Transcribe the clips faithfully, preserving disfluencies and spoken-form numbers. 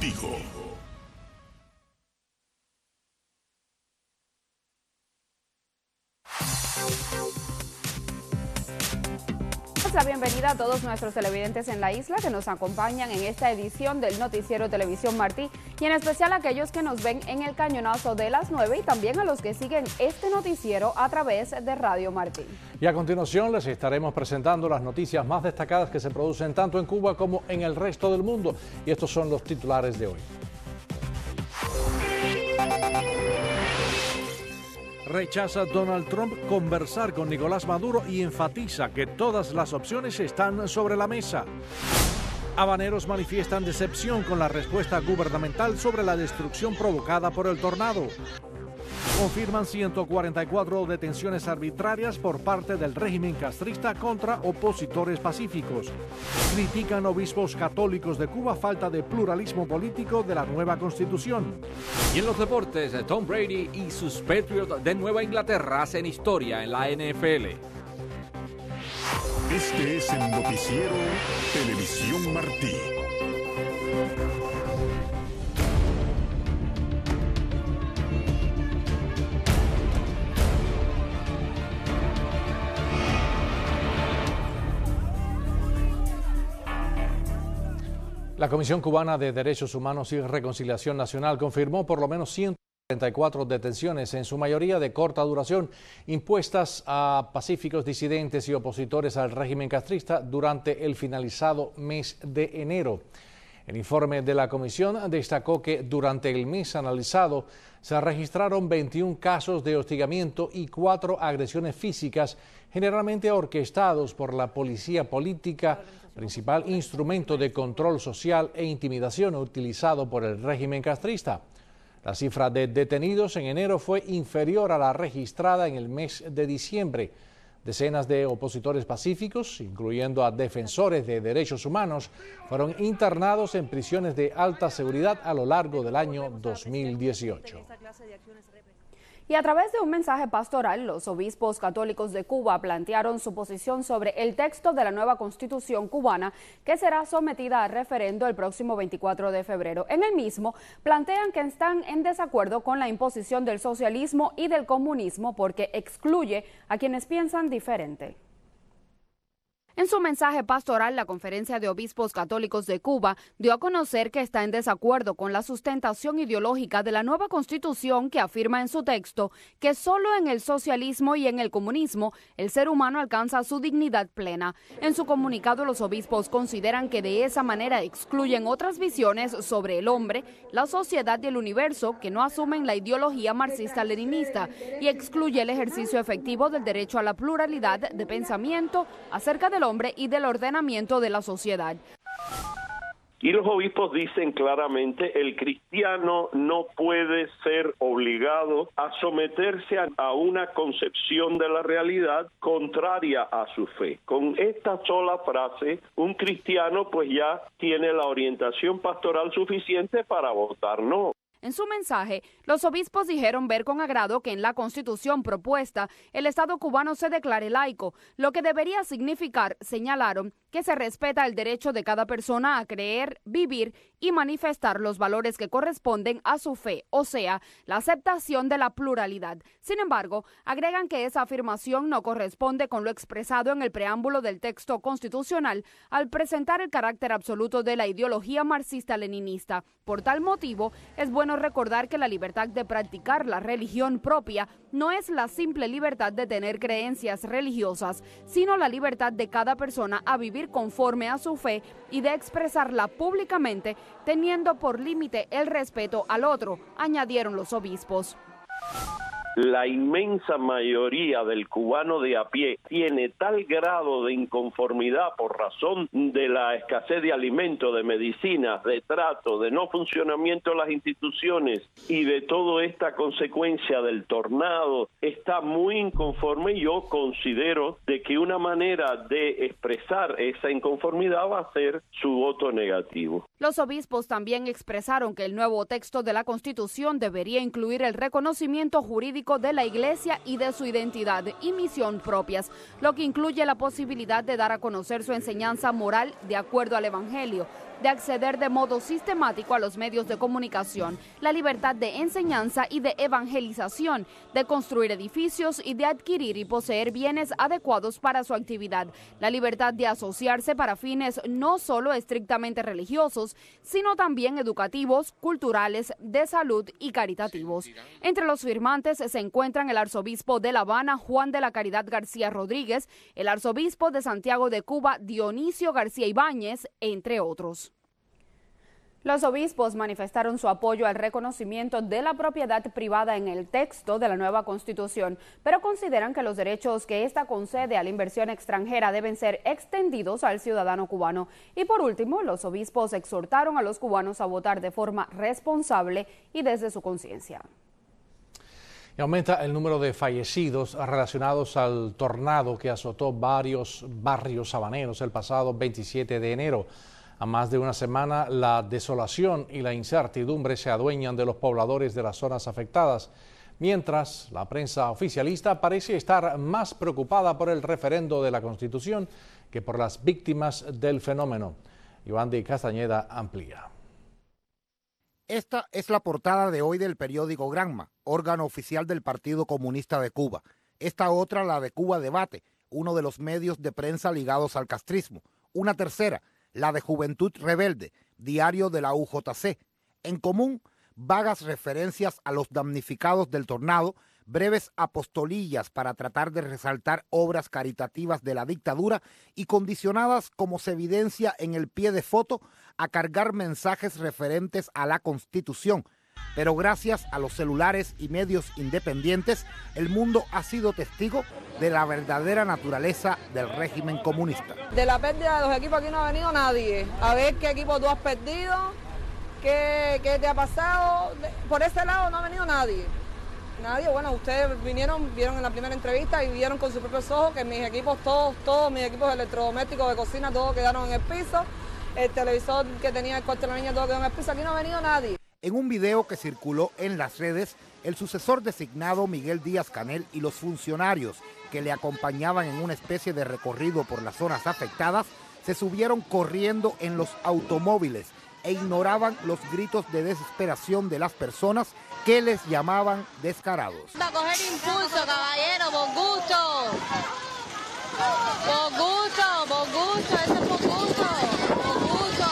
contigo. La bienvenida a todos nuestros televidentes en la isla que nos acompañan en esta edición del Noticiero Televisión Martí y en especial a aquellos que nos ven en el cañonazo de las nueve y también a los que siguen este noticiero a través de Radio Martí. Y a continuación les estaremos presentando las noticias más destacadas que se producen tanto en Cuba como en el resto del mundo. Y estos son los titulares de hoy. Rechaza Donald Trump conversar con Nicolás Maduro y enfatiza que todas las opciones están sobre la mesa. Habaneros manifiestan decepción con la respuesta gubernamental sobre la destrucción provocada por el tornado. Confirman ciento cuarenta y cuatro detenciones arbitrarias por parte del régimen castrista contra opositores pacíficos. Critican obispos católicos de Cuba falta de pluralismo político de la nueva constitución. Y en los deportes, Tom Brady y sus Patriots de Nueva Inglaterra hacen historia en la N F L. Este es el Noticiero Televisión Martí. La Comisión Cubana de Derechos Humanos y Reconciliación Nacional confirmó por lo menos ciento cuarenta y cuatro detenciones, en su mayoría de corta duración, impuestas a pacíficos disidentes y opositores al régimen castrista durante el finalizado mes de enero. El informe de la comisión destacó que durante el mes analizado se registraron veintiún casos de hostigamiento y cuatro agresiones físicas, generalmente orquestados por la policía política, principal instrumento de control social e intimidación utilizado por el régimen castrista. La cifra de detenidos en enero fue inferior a la registrada en el mes de diciembre. Decenas de opositores pacíficos, incluyendo a defensores de derechos humanos, fueron internados en prisiones de alta seguridad a lo largo del año dos mil dieciocho. Y a través de un mensaje pastoral, los obispos católicos de Cuba plantearon su posición sobre el texto de la nueva Constitución cubana que será sometida a referendo el próximo veinticuatro de febrero. En el mismo, plantean que están en desacuerdo con la imposición del socialismo y del comunismo porque excluye a quienes piensan diferente. En su mensaje pastoral, la Conferencia de Obispos Católicos de Cuba dio a conocer que está en desacuerdo con la sustentación ideológica de la nueva Constitución que afirma en su texto que solo en el socialismo y en el comunismo el ser humano alcanza su dignidad plena. En su comunicado, los obispos consideran que de esa manera excluyen otras visiones sobre el hombre, la sociedad y el universo que no asumen la ideología marxista-leninista y excluye el ejercicio efectivo del derecho a la pluralidad de pensamiento acerca del hombre y del ordenamiento de la sociedad. Y los obispos dicen claramente, el cristiano no puede ser obligado a someterse a, a una concepción de la realidad contraria a su fe. Con esta sola frase, un cristiano pues ya tiene la orientación pastoral suficiente para votar no. En su mensaje, los obispos dijeron ver con agrado que en la Constitución propuesta el Estado cubano se declare laico, lo que debería significar, señalaron, que se respeta el derecho de cada persona a creer, vivir y manifestar los valores que corresponden a su fe, o sea, la aceptación de la pluralidad. Sin embargo, agregan que esa afirmación no corresponde con lo expresado en el preámbulo del texto constitucional al presentar el carácter absoluto de la ideología marxista-leninista. Por tal motivo, es bueno recordar que la libertad de practicar la religión propia no es la simple libertad de tener creencias religiosas, sino la libertad de cada persona a vivir conforme a su fe y de expresarla públicamente, teniendo por límite el respeto al otro, añadieron los obispos. La inmensa mayoría del cubano de a pie tiene tal grado de inconformidad por razón de la escasez de alimentos, de medicinas, de trato, de no funcionamiento de las instituciones y de toda esta consecuencia del tornado, está muy inconforme y yo considero de que una manera de expresar esa inconformidad va a ser su voto negativo. Los obispos también expresaron que el nuevo texto de la Constitución debería incluir el reconocimiento jurídico de la Iglesia y de su identidad y misión propias, lo que incluye la posibilidad de dar a conocer su enseñanza moral de acuerdo al Evangelio. de acceder de modo sistemático a los medios de comunicación, la libertad de enseñanza y de evangelización, de construir edificios y de adquirir y poseer bienes adecuados para su actividad, la libertad de asociarse para fines no solo estrictamente religiosos, sino también educativos, culturales, de salud y caritativos. Entre los firmantes se encuentran el arzobispo de La Habana, Juan de la Caridad García Rodríguez, el arzobispo de Santiago de Cuba, Dionisio García Ibáñez, entre otros. Los obispos manifestaron su apoyo al reconocimiento de la propiedad privada en el texto de la nueva Constitución, pero consideran que los derechos que esta concede a la inversión extranjera deben ser extendidos al ciudadano cubano. Y por último, los obispos exhortaron a los cubanos a votar de forma responsable y desde su conciencia. Y aumenta el número de fallecidos relacionados al tornado que azotó varios barrios habaneros el pasado veintisiete de enero. A más de una semana, la desolación y la incertidumbre se adueñan de los pobladores de las zonas afectadas, mientras la prensa oficialista parece estar más preocupada por el referendo de la Constitución que por las víctimas del fenómeno. Yoandi Castañeda amplía. Esta es la portada de hoy del periódico Granma, órgano oficial del Partido Comunista de Cuba. Esta otra, la de Cuba Debate, uno de los medios de prensa ligados al castrismo. Una tercera, la de Juventud Rebelde, diario de la U J C. En común, vagas referencias a los damnificados del tornado, breves apostolillas para tratar de resaltar obras caritativas de la dictadura y condicionadas, como se evidencia en el pie de foto, a cargar mensajes referentes a la Constitución. Pero gracias a los celulares y medios independientes, el mundo ha sido testigo de la verdadera naturaleza del régimen comunista. De la pérdida de los equipos aquí no ha venido nadie. A ver qué equipo tú has perdido, qué, qué te ha pasado. Por ese lado no ha venido nadie. Nadie, bueno, ustedes vinieron, vieron en la primera entrevista y vieron con sus propios ojos que mis equipos, todos, todos mis equipos electrodomésticos de cocina, todos quedaron en el piso. El televisor que tenía el cuarto de la niña, todo quedó en el piso. Aquí no ha venido nadie. En un video que circuló en las redes, el sucesor designado Miguel Díaz-Canel y los funcionarios que le acompañaban en una especie de recorrido por las zonas afectadas se subieron corriendo en los automóviles e ignoraban los gritos de desesperación de las personas que les llamaban descarados. Va a coger impulso, caballero, por gusto. Por gusto, por gusto, eso es por gusto, por gusto.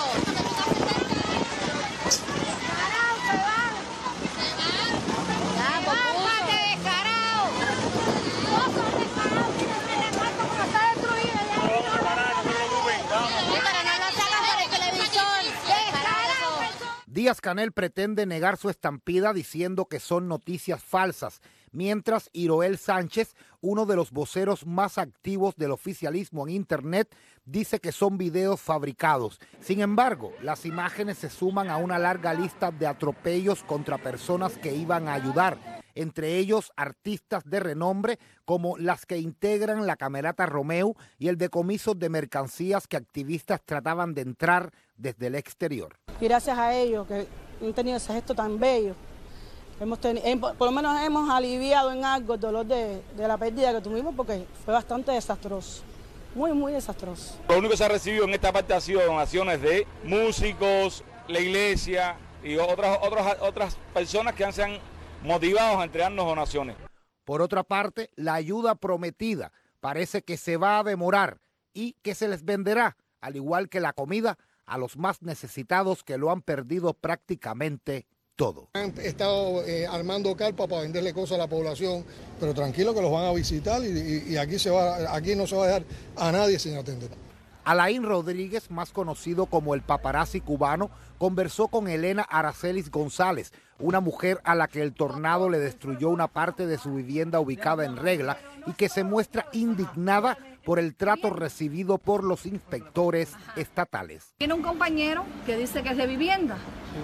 Díaz-Canel pretende negar su estampida diciendo que son noticias falsas, mientras Iroel Sánchez, uno de los voceros más activos del oficialismo en Internet, dice que son videos fabricados. Sin embargo, las imágenes se suman a una larga lista de atropellos contra personas que iban a ayudar, entre ellos artistas de renombre como las que integran la Camerata Romeu y el decomiso de mercancías que activistas trataban de entrar desde el exterior. Y gracias a ellos que han tenido ese gesto tan bello, hemos tenido, por lo menos hemos aliviado en algo el dolor de, de la pérdida que tuvimos, porque fue bastante desastroso, muy muy desastroso. Lo único que se ha recibido en esta parte ha sido donaciones de músicos, la iglesia y otras, otras, otras personas que han, se han motivado a entregarnos donaciones. Por otra parte, la ayuda prometida parece que se va a demorar y que se les venderá, al igual que la comida, a los más necesitados que lo han perdido prácticamente todo. Han estado eh, armando carpa para venderle cosas a la población, pero tranquilo que los van a visitar y, y, y aquí, se va, aquí no se va a dejar a nadie sin atender. Alain Rodríguez, más conocido como el paparazzi cubano, conversó con Elena Aracelis González, una mujer a la que el tornado le destruyó una parte de su vivienda ubicada en Regla y que se muestra indignada por el trato recibido por los inspectores estatales. Tiene un compañero que dice que es de vivienda.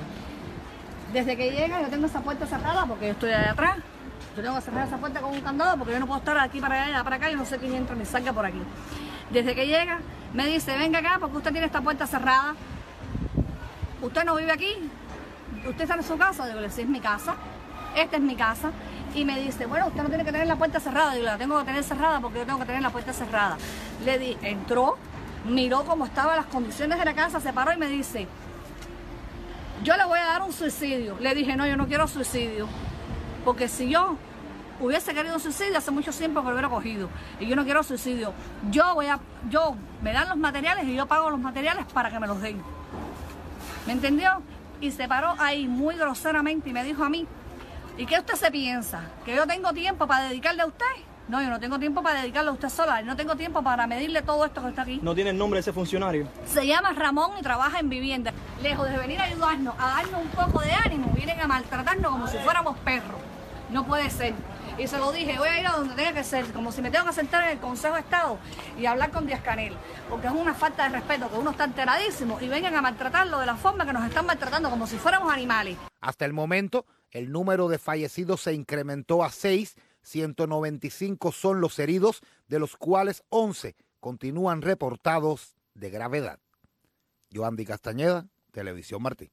Desde que llega yo tengo esa puerta cerrada porque yo estoy allá atrás. Yo tengo que cerrar esa puerta con un candado porque yo no puedo estar aquí para allá, para acá, y no sé quién entra ni salga por aquí. Desde que llega me dice, venga acá porque usted tiene esta puerta cerrada. ¿Usted no vive aquí? ¿Usted está en su casa? Digo, sí, es mi casa. Esta es mi casa. Y me dice, bueno, usted no tiene que tener la puerta cerrada. Digo, la tengo que tener cerrada porque yo tengo que tener la puerta cerrada. Le di, entró, miró cómo estaban las condiciones de la casa, se paró y me dice, yo le voy a dar un suicidio. Le dije, no, yo no quiero suicidio, porque si yo hubiese querido un suicidio hace mucho tiempo que lo hubiera cogido, y yo no quiero suicidio. Yo voy a, yo, me dan los materiales y yo pago los materiales para que me los den. ¿Me entendió? Y se paró ahí muy groseramente y me dijo a mí, ¿y qué usted se piensa? ¿Que yo tengo tiempo para dedicarle a usted? No, yo no tengo tiempo para dedicarle a usted sola, no tengo tiempo para medirle todo esto que está aquí. ¿No tiene el nombre de ese funcionario? Se llama Ramón y trabaja en vivienda. Lejos de venir a ayudarnos, a darnos un poco de ánimo, vienen a maltratarnos como si fuéramos perros. No puede ser. Y se lo dije, voy a ir a donde tenga que ser, como si me tengo que sentar en el Consejo de Estado y hablar con Díaz-Canel, porque es una falta de respeto, que uno está enteradísimo y vengan a maltratarlo de la forma que nos están maltratando, como si fuéramos animales. Hasta el momento, el número de fallecidos se incrementó a seis, ciento noventa y cinco son los heridos, de los cuales once continúan reportados de gravedad. Yoandi Castañeda, Televisión Martí.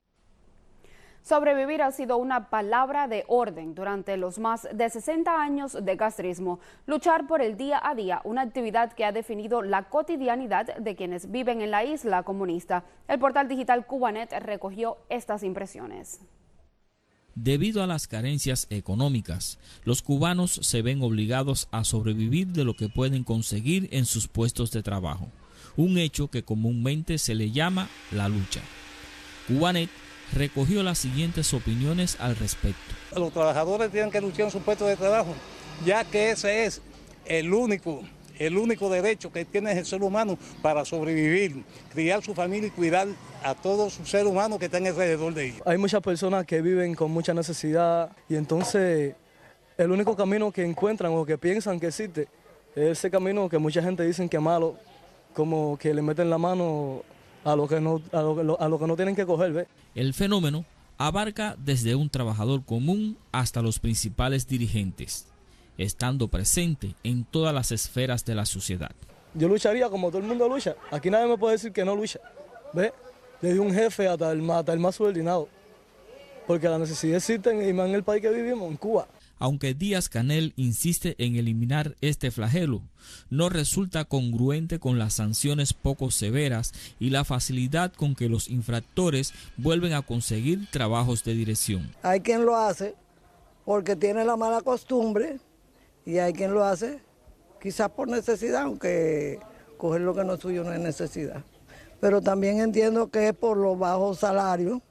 Sobrevivir ha sido una palabra de orden durante los más de sesenta años de castrismo. Luchar por el día a día, una actividad que ha definido la cotidianidad de quienes viven en la isla comunista. El portal digital Cubanet recogió estas impresiones. Debido a las carencias económicas, los cubanos se ven obligados a sobrevivir de lo que pueden conseguir en sus puestos de trabajo, un hecho que comúnmente se le llama la lucha. Cubanet recogió las siguientes opiniones al respecto. Los trabajadores tienen que luchar en su puesto de trabajo, ya que ese es el único, el único derecho que tiene el ser humano para sobrevivir, criar su familia y cuidar a todos sus seres humanos que están alrededor de ellos. Hay muchas personas que viven con mucha necesidad y entonces el único camino que encuentran o que piensan que existe es ese camino que mucha gente dice que es malo, como que le meten la mano a lo que no, a lo, a lo que no tienen que coger, ¿ves? El fenómeno abarca desde un trabajador común hasta los principales dirigentes, estando presente en todas las esferas de la sociedad. Yo lucharía como todo el mundo lucha. Aquí nadie me puede decir que no lucha. ¿Ves? Desde un jefe hasta el, hasta el más subordinado. Porque la necesidad existe y más en el país que vivimos, en Cuba. Aunque Díaz-Canel insiste en eliminar este flagelo, no resulta congruente con las sanciones poco severas y la facilidad con que los infractores vuelven a conseguir trabajos de dirección. Hay quien lo hace porque tiene la mala costumbre y hay quien lo hace quizás por necesidad, aunque coger lo que no es suyo no es necesidad. Pero también entiendo que es por los bajos salarios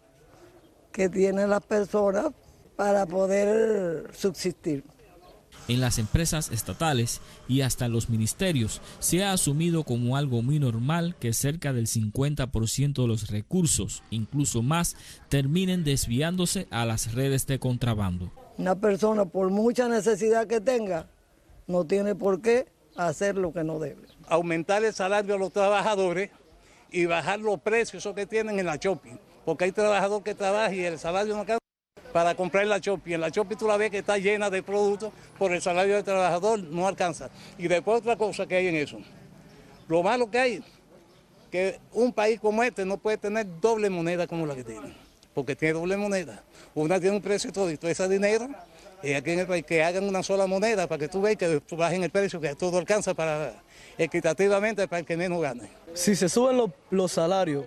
que tienen las personas para poder subsistir. En las empresas estatales y hasta en los ministerios se ha asumido como algo muy normal que cerca del cincuenta por ciento de los recursos, incluso más, terminen desviándose a las redes de contrabando. Una persona, por mucha necesidad que tenga, no tiene por qué hacer lo que no debe. Aumentar el salario a los trabajadores y bajar los precios esos que tienen en la shopping, porque hay trabajador que trabaja y el salario no alcanza para comprar la shopping. En la shopping tú la ves que está llena de productos, por el salario del trabajador no alcanza. Y después otra cosa que hay en eso, lo malo que hay, que un país como este no puede tener doble moneda como la que tiene, porque tiene doble moneda. Una tiene un precio y todo, y todo ese dinero, y aquí en el país que hagan una sola moneda para que tú veas que bajen el precio, que todo alcanza para equitativamente para el que menos gane. Si se suben los, los salarios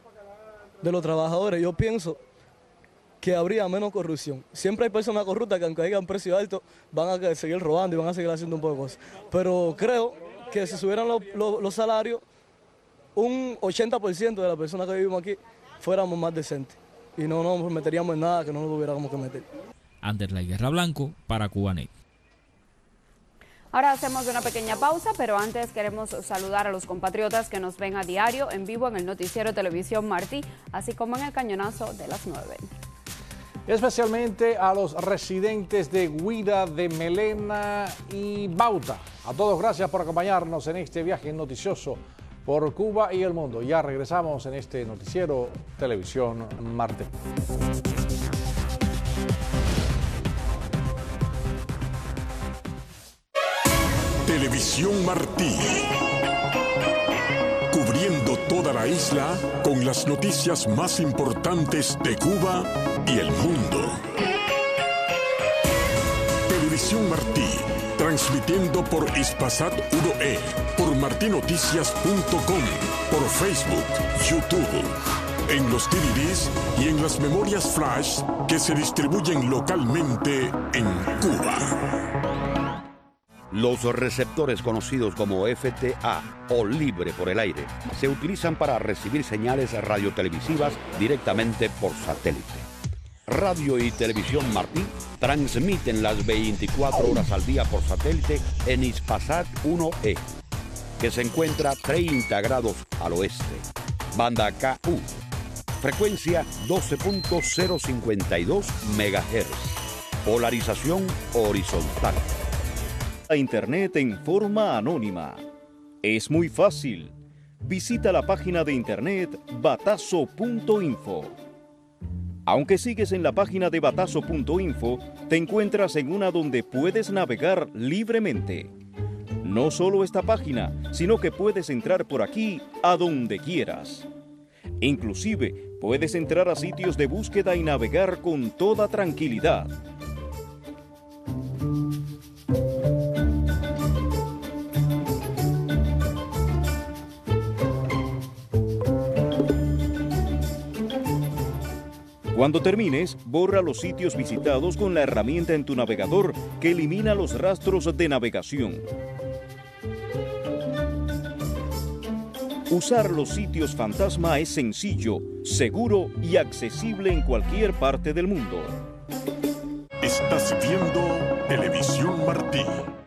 de los trabajadores, yo pienso que habría menos corrupción. Siempre hay personas corruptas que aunque hayan precio alto van a seguir robando y van a seguir haciendo un poco de cosas. Pero creo que si subieran los, los, los salarios, un ochenta por ciento de las personas que vivimos aquí fuéramos más decentes y no nos meteríamos en nada que no nos tuviéramos que meter. Anderley Guerra Blanco para Cubanet. Ahora hacemos una pequeña pausa, pero antes queremos saludar a los compatriotas que nos ven a diario en vivo en el noticiero Televisión Martí, así como en el cañonazo de las nueve. Especialmente a los residentes de Guira, de Melena y Bauta. A todos gracias por acompañarnos en este viaje noticioso por Cuba y el mundo. Ya regresamos en este noticiero Televisión Martí. Televisión Martí. Cubriendo toda la isla con las noticias más importantes de Cuba y el mundo. Televisión Martí, transmitiendo Transmitiendo por Hispasat uno E, por martinoticias punto com, por Facebook, YouTube, en los D V Ds y en las memorias flash que se distribuyen localmente en Cuba. Los receptores conocidos como F T A o libre por el aire se utilizan para recibir señales radiotelevisivas directamente por satélite. Radio y Televisión Martí transmiten las veinticuatro horas al día por satélite en Hispasat uno E, que se encuentra treinta grados al oeste. Banda K U, frecuencia doce punto cero cincuenta y dos megahertz, polarización horizontal. Internet en forma anónima. Es muy fácil. Visita la página de internet batazo punto info. Aunque sigues en la página de batazo punto info, te encuentras en una donde puedes navegar libremente. No solo esta página, sino que puedes entrar por aquí a donde quieras. Inclusive, puedes entrar a sitios de búsqueda y navegar con toda tranquilidad. Cuando termines, borra los sitios visitados con la herramienta en tu navegador que elimina los rastros de navegación. Usar los sitios fantasma es sencillo, seguro y accesible en cualquier parte del mundo. Estás viendo Televisión Martí.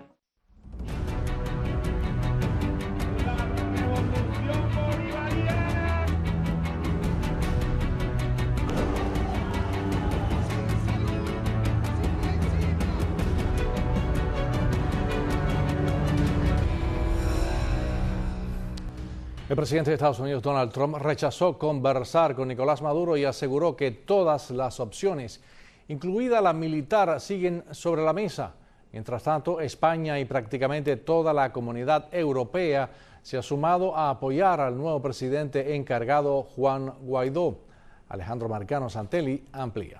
El presidente de Estados Unidos, Donald Trump, rechazó conversar con Nicolás Maduro y aseguró que todas las opciones, incluida la militar, siguen sobre la mesa. Mientras tanto, España y prácticamente toda la comunidad europea se ha sumado a apoyar al nuevo presidente encargado, Juan Guaidó. Alejandro Marcano Santelli amplía.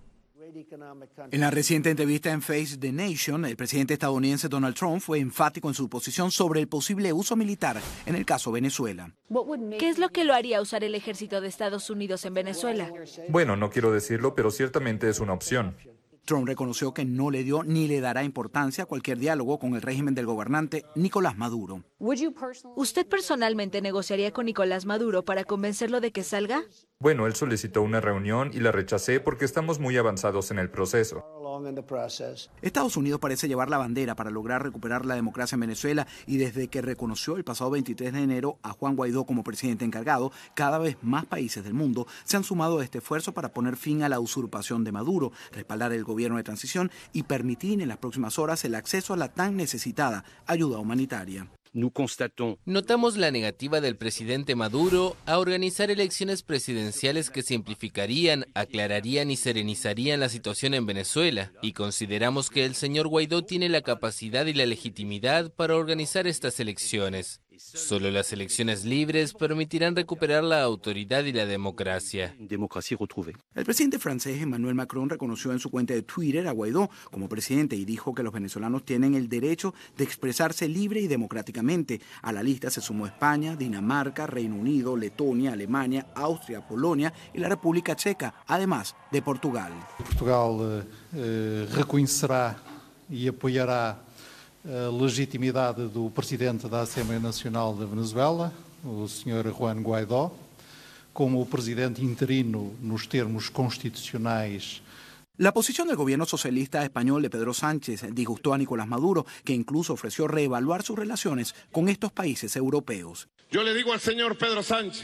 En la reciente entrevista en Face the Nation, el presidente estadounidense Donald Trump fue enfático en su posición sobre el posible uso militar en el caso Venezuela. ¿Qué es lo que lo haría usar el ejército de Estados Unidos en Venezuela? Bueno, no quiero decirlo, pero ciertamente es una opción. Trump reconoció que no le dio ni le dará importancia a cualquier diálogo con el régimen del gobernante Nicolás Maduro. ¿Usted personalmente negociaría con Nicolás Maduro para convencerlo de que salga? Bueno, él solicitó una reunión y la rechacé porque estamos muy avanzados en el proceso. Estados Unidos parece llevar la bandera para lograr recuperar la democracia en Venezuela y desde que reconoció el pasado veintitrés de enero a Juan Guaidó como presidente encargado, cada vez más países del mundo se han sumado a este esfuerzo para poner fin a la usurpación de Maduro, respaldar el gobierno de transición y permitir en las próximas horas el acceso a la tan necesitada ayuda humanitaria. Notamos la negativa del presidente Maduro a organizar elecciones presidenciales que simplificarían, aclararían y serenizarían la situación en Venezuela, y consideramos que el señor Guaidó tiene la capacidad y la legitimidad para organizar estas elecciones. Solo las elecciones libres permitirán recuperar la autoridad y la democracia. El presidente francés Emmanuel Macron reconoció en su cuenta de Twitter a Guaidó como presidente y dijo que los venezolanos tienen el derecho de expresarse libre y democráticamente. A la lista se sumó España, Dinamarca, Reino Unido, Letonia, Alemania, Austria, Polonia y la República Checa, además de Portugal. Portugal eh, reconocerá y apoyará a legitimidade do presidente da Assembleia Nacional de Venezuela, o senhor Juan Guaidó, como presidente interino nos termos constitucionais. La posición del gobierno socialista español de Pedro Sánchez disgustó a Nicolás Maduro, que incluso ofreció reevaluar sus relaciones con estos países europeos. Yo le digo al señor Pedro Sánchez,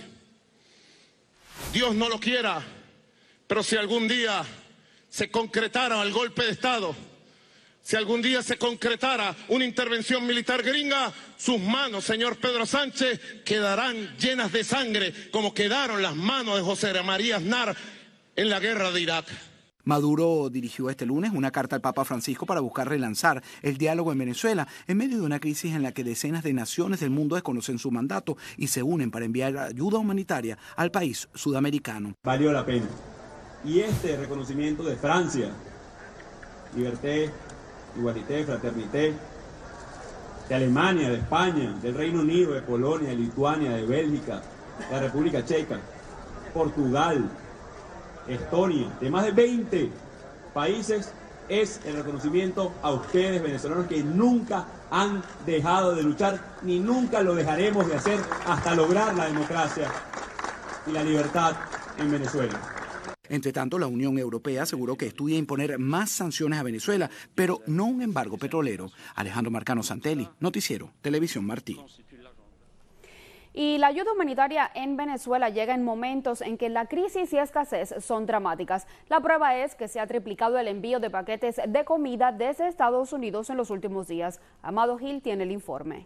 Dios no lo quiera, pero si algún día se concretara el golpe de Estado, si algún día se concretara una intervención militar gringa, sus manos, señor Pedro Sánchez, quedarán llenas de sangre, como quedaron las manos de José María Aznar en la guerra de Irak. Maduro dirigió este lunes una carta al Papa Francisco para buscar relanzar el diálogo en Venezuela en medio de una crisis en la que decenas de naciones del mundo desconocen su mandato y se unen para enviar ayuda humanitaria al país sudamericano. Valió la pena. Y este reconocimiento de Francia, liberté, igualité, fraternité, de Alemania, de España, del Reino Unido, de Polonia, de Lituania, de Bélgica, de la República Checa, Portugal, Estonia, de más de veinte países, es el reconocimiento a ustedes, venezolanos, que nunca han dejado de luchar, ni nunca lo dejaremos de hacer hasta lograr la democracia y la libertad en Venezuela. Entre tanto, la Unión Europea aseguró que estudia imponer más sanciones a Venezuela, pero no un embargo petrolero. Alejandro Marcano Santelli, Noticiero Televisión Martí. Y la ayuda humanitaria en Venezuela llega en momentos en que la crisis y escasez son dramáticas. La prueba es que se ha triplicado el envío de paquetes de comida desde Estados Unidos en los últimos días. Amado Gil tiene el informe.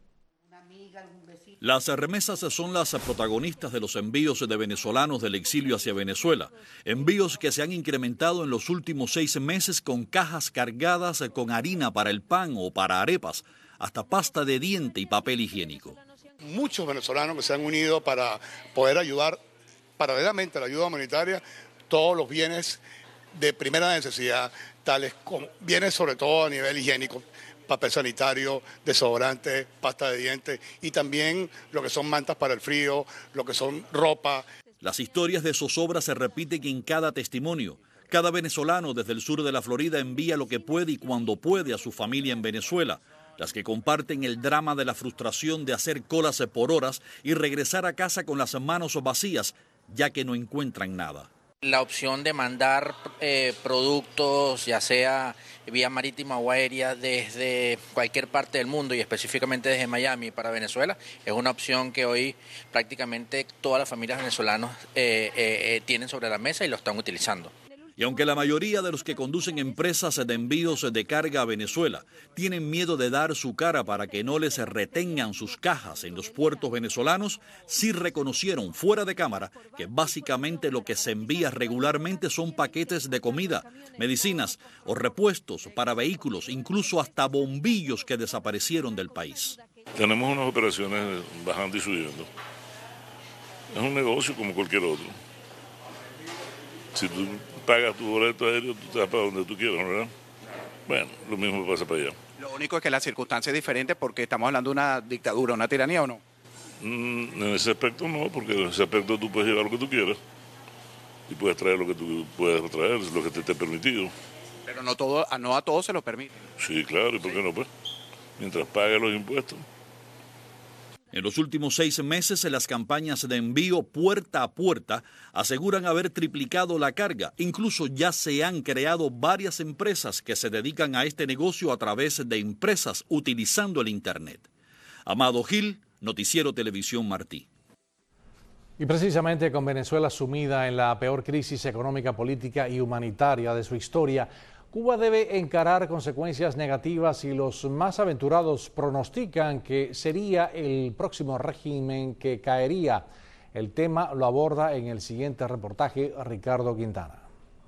Las remesas son las protagonistas de los envíos de venezolanos del exilio hacia Venezuela. Envíos que se han incrementado en los últimos seis meses con cajas cargadas con harina para el pan o para arepas, hasta pasta de diente y papel higiénico. Muchos venezolanos que se han unido para poder ayudar paralelamente a la ayuda humanitaria todos los bienes de primera necesidad, tales como bienes sobre todo a nivel higiénico, papel sanitario, desodorante, pasta de dientes y también lo que son mantas para el frío, lo que son ropa. Las historias de zozobra se repiten en cada testimonio. Cada venezolano desde el sur de la Florida envía lo que puede y cuando puede a su familia en Venezuela. Las que comparten el drama de la frustración de hacer colas por horas y regresar a casa con las manos vacías, ya que no encuentran nada. La opción de mandar eh, productos, ya sea vía marítima o aérea, desde cualquier parte del mundo y específicamente desde Miami para Venezuela, es una opción que hoy prácticamente todas las familias venezolanas eh, eh, tienen sobre la mesa y lo están utilizando. Y aunque la mayoría de los que conducen empresas de envíos de carga a Venezuela tienen miedo de dar su cara para que no les retengan sus cajas en los puertos venezolanos, sí reconocieron fuera de cámara que básicamente lo que se envía regularmente son paquetes de comida, medicinas o repuestos para vehículos, incluso hasta bombillos que desaparecieron del país. Tenemos unas operaciones bajando y subiendo. Es un negocio como cualquier otro. Si tú pagas tu boleto aéreo, tú te vas para donde tú quieras, ¿verdad? Bueno, lo mismo pasa para allá. Lo único es que la circunstancia es diferente porque estamos hablando de una dictadura, una tiranía, ¿o no? Mm, en ese aspecto no, porque en ese aspecto tú puedes llevar lo que tú quieras y puedes traer lo que tú puedes traer, lo que te esté permitido. Pero no, todo, no a todos se lo permite. Sí, claro, ¿y por qué no? Pues, mientras pague los impuestos. En los últimos seis meses, las campañas de envío puerta a puerta aseguran haber triplicado la carga. Incluso ya se han creado varias empresas que se dedican a este negocio a través de empresas utilizando el Internet. Amado Gil, Noticiero Televisión Martí. Y precisamente con Venezuela sumida en la peor crisis económica, política y humanitaria de su historia, Cuba debe encarar consecuencias negativas y los más aventurados pronostican que sería el próximo régimen que caería. El tema lo aborda en el siguiente reportaje Ricardo Quintana.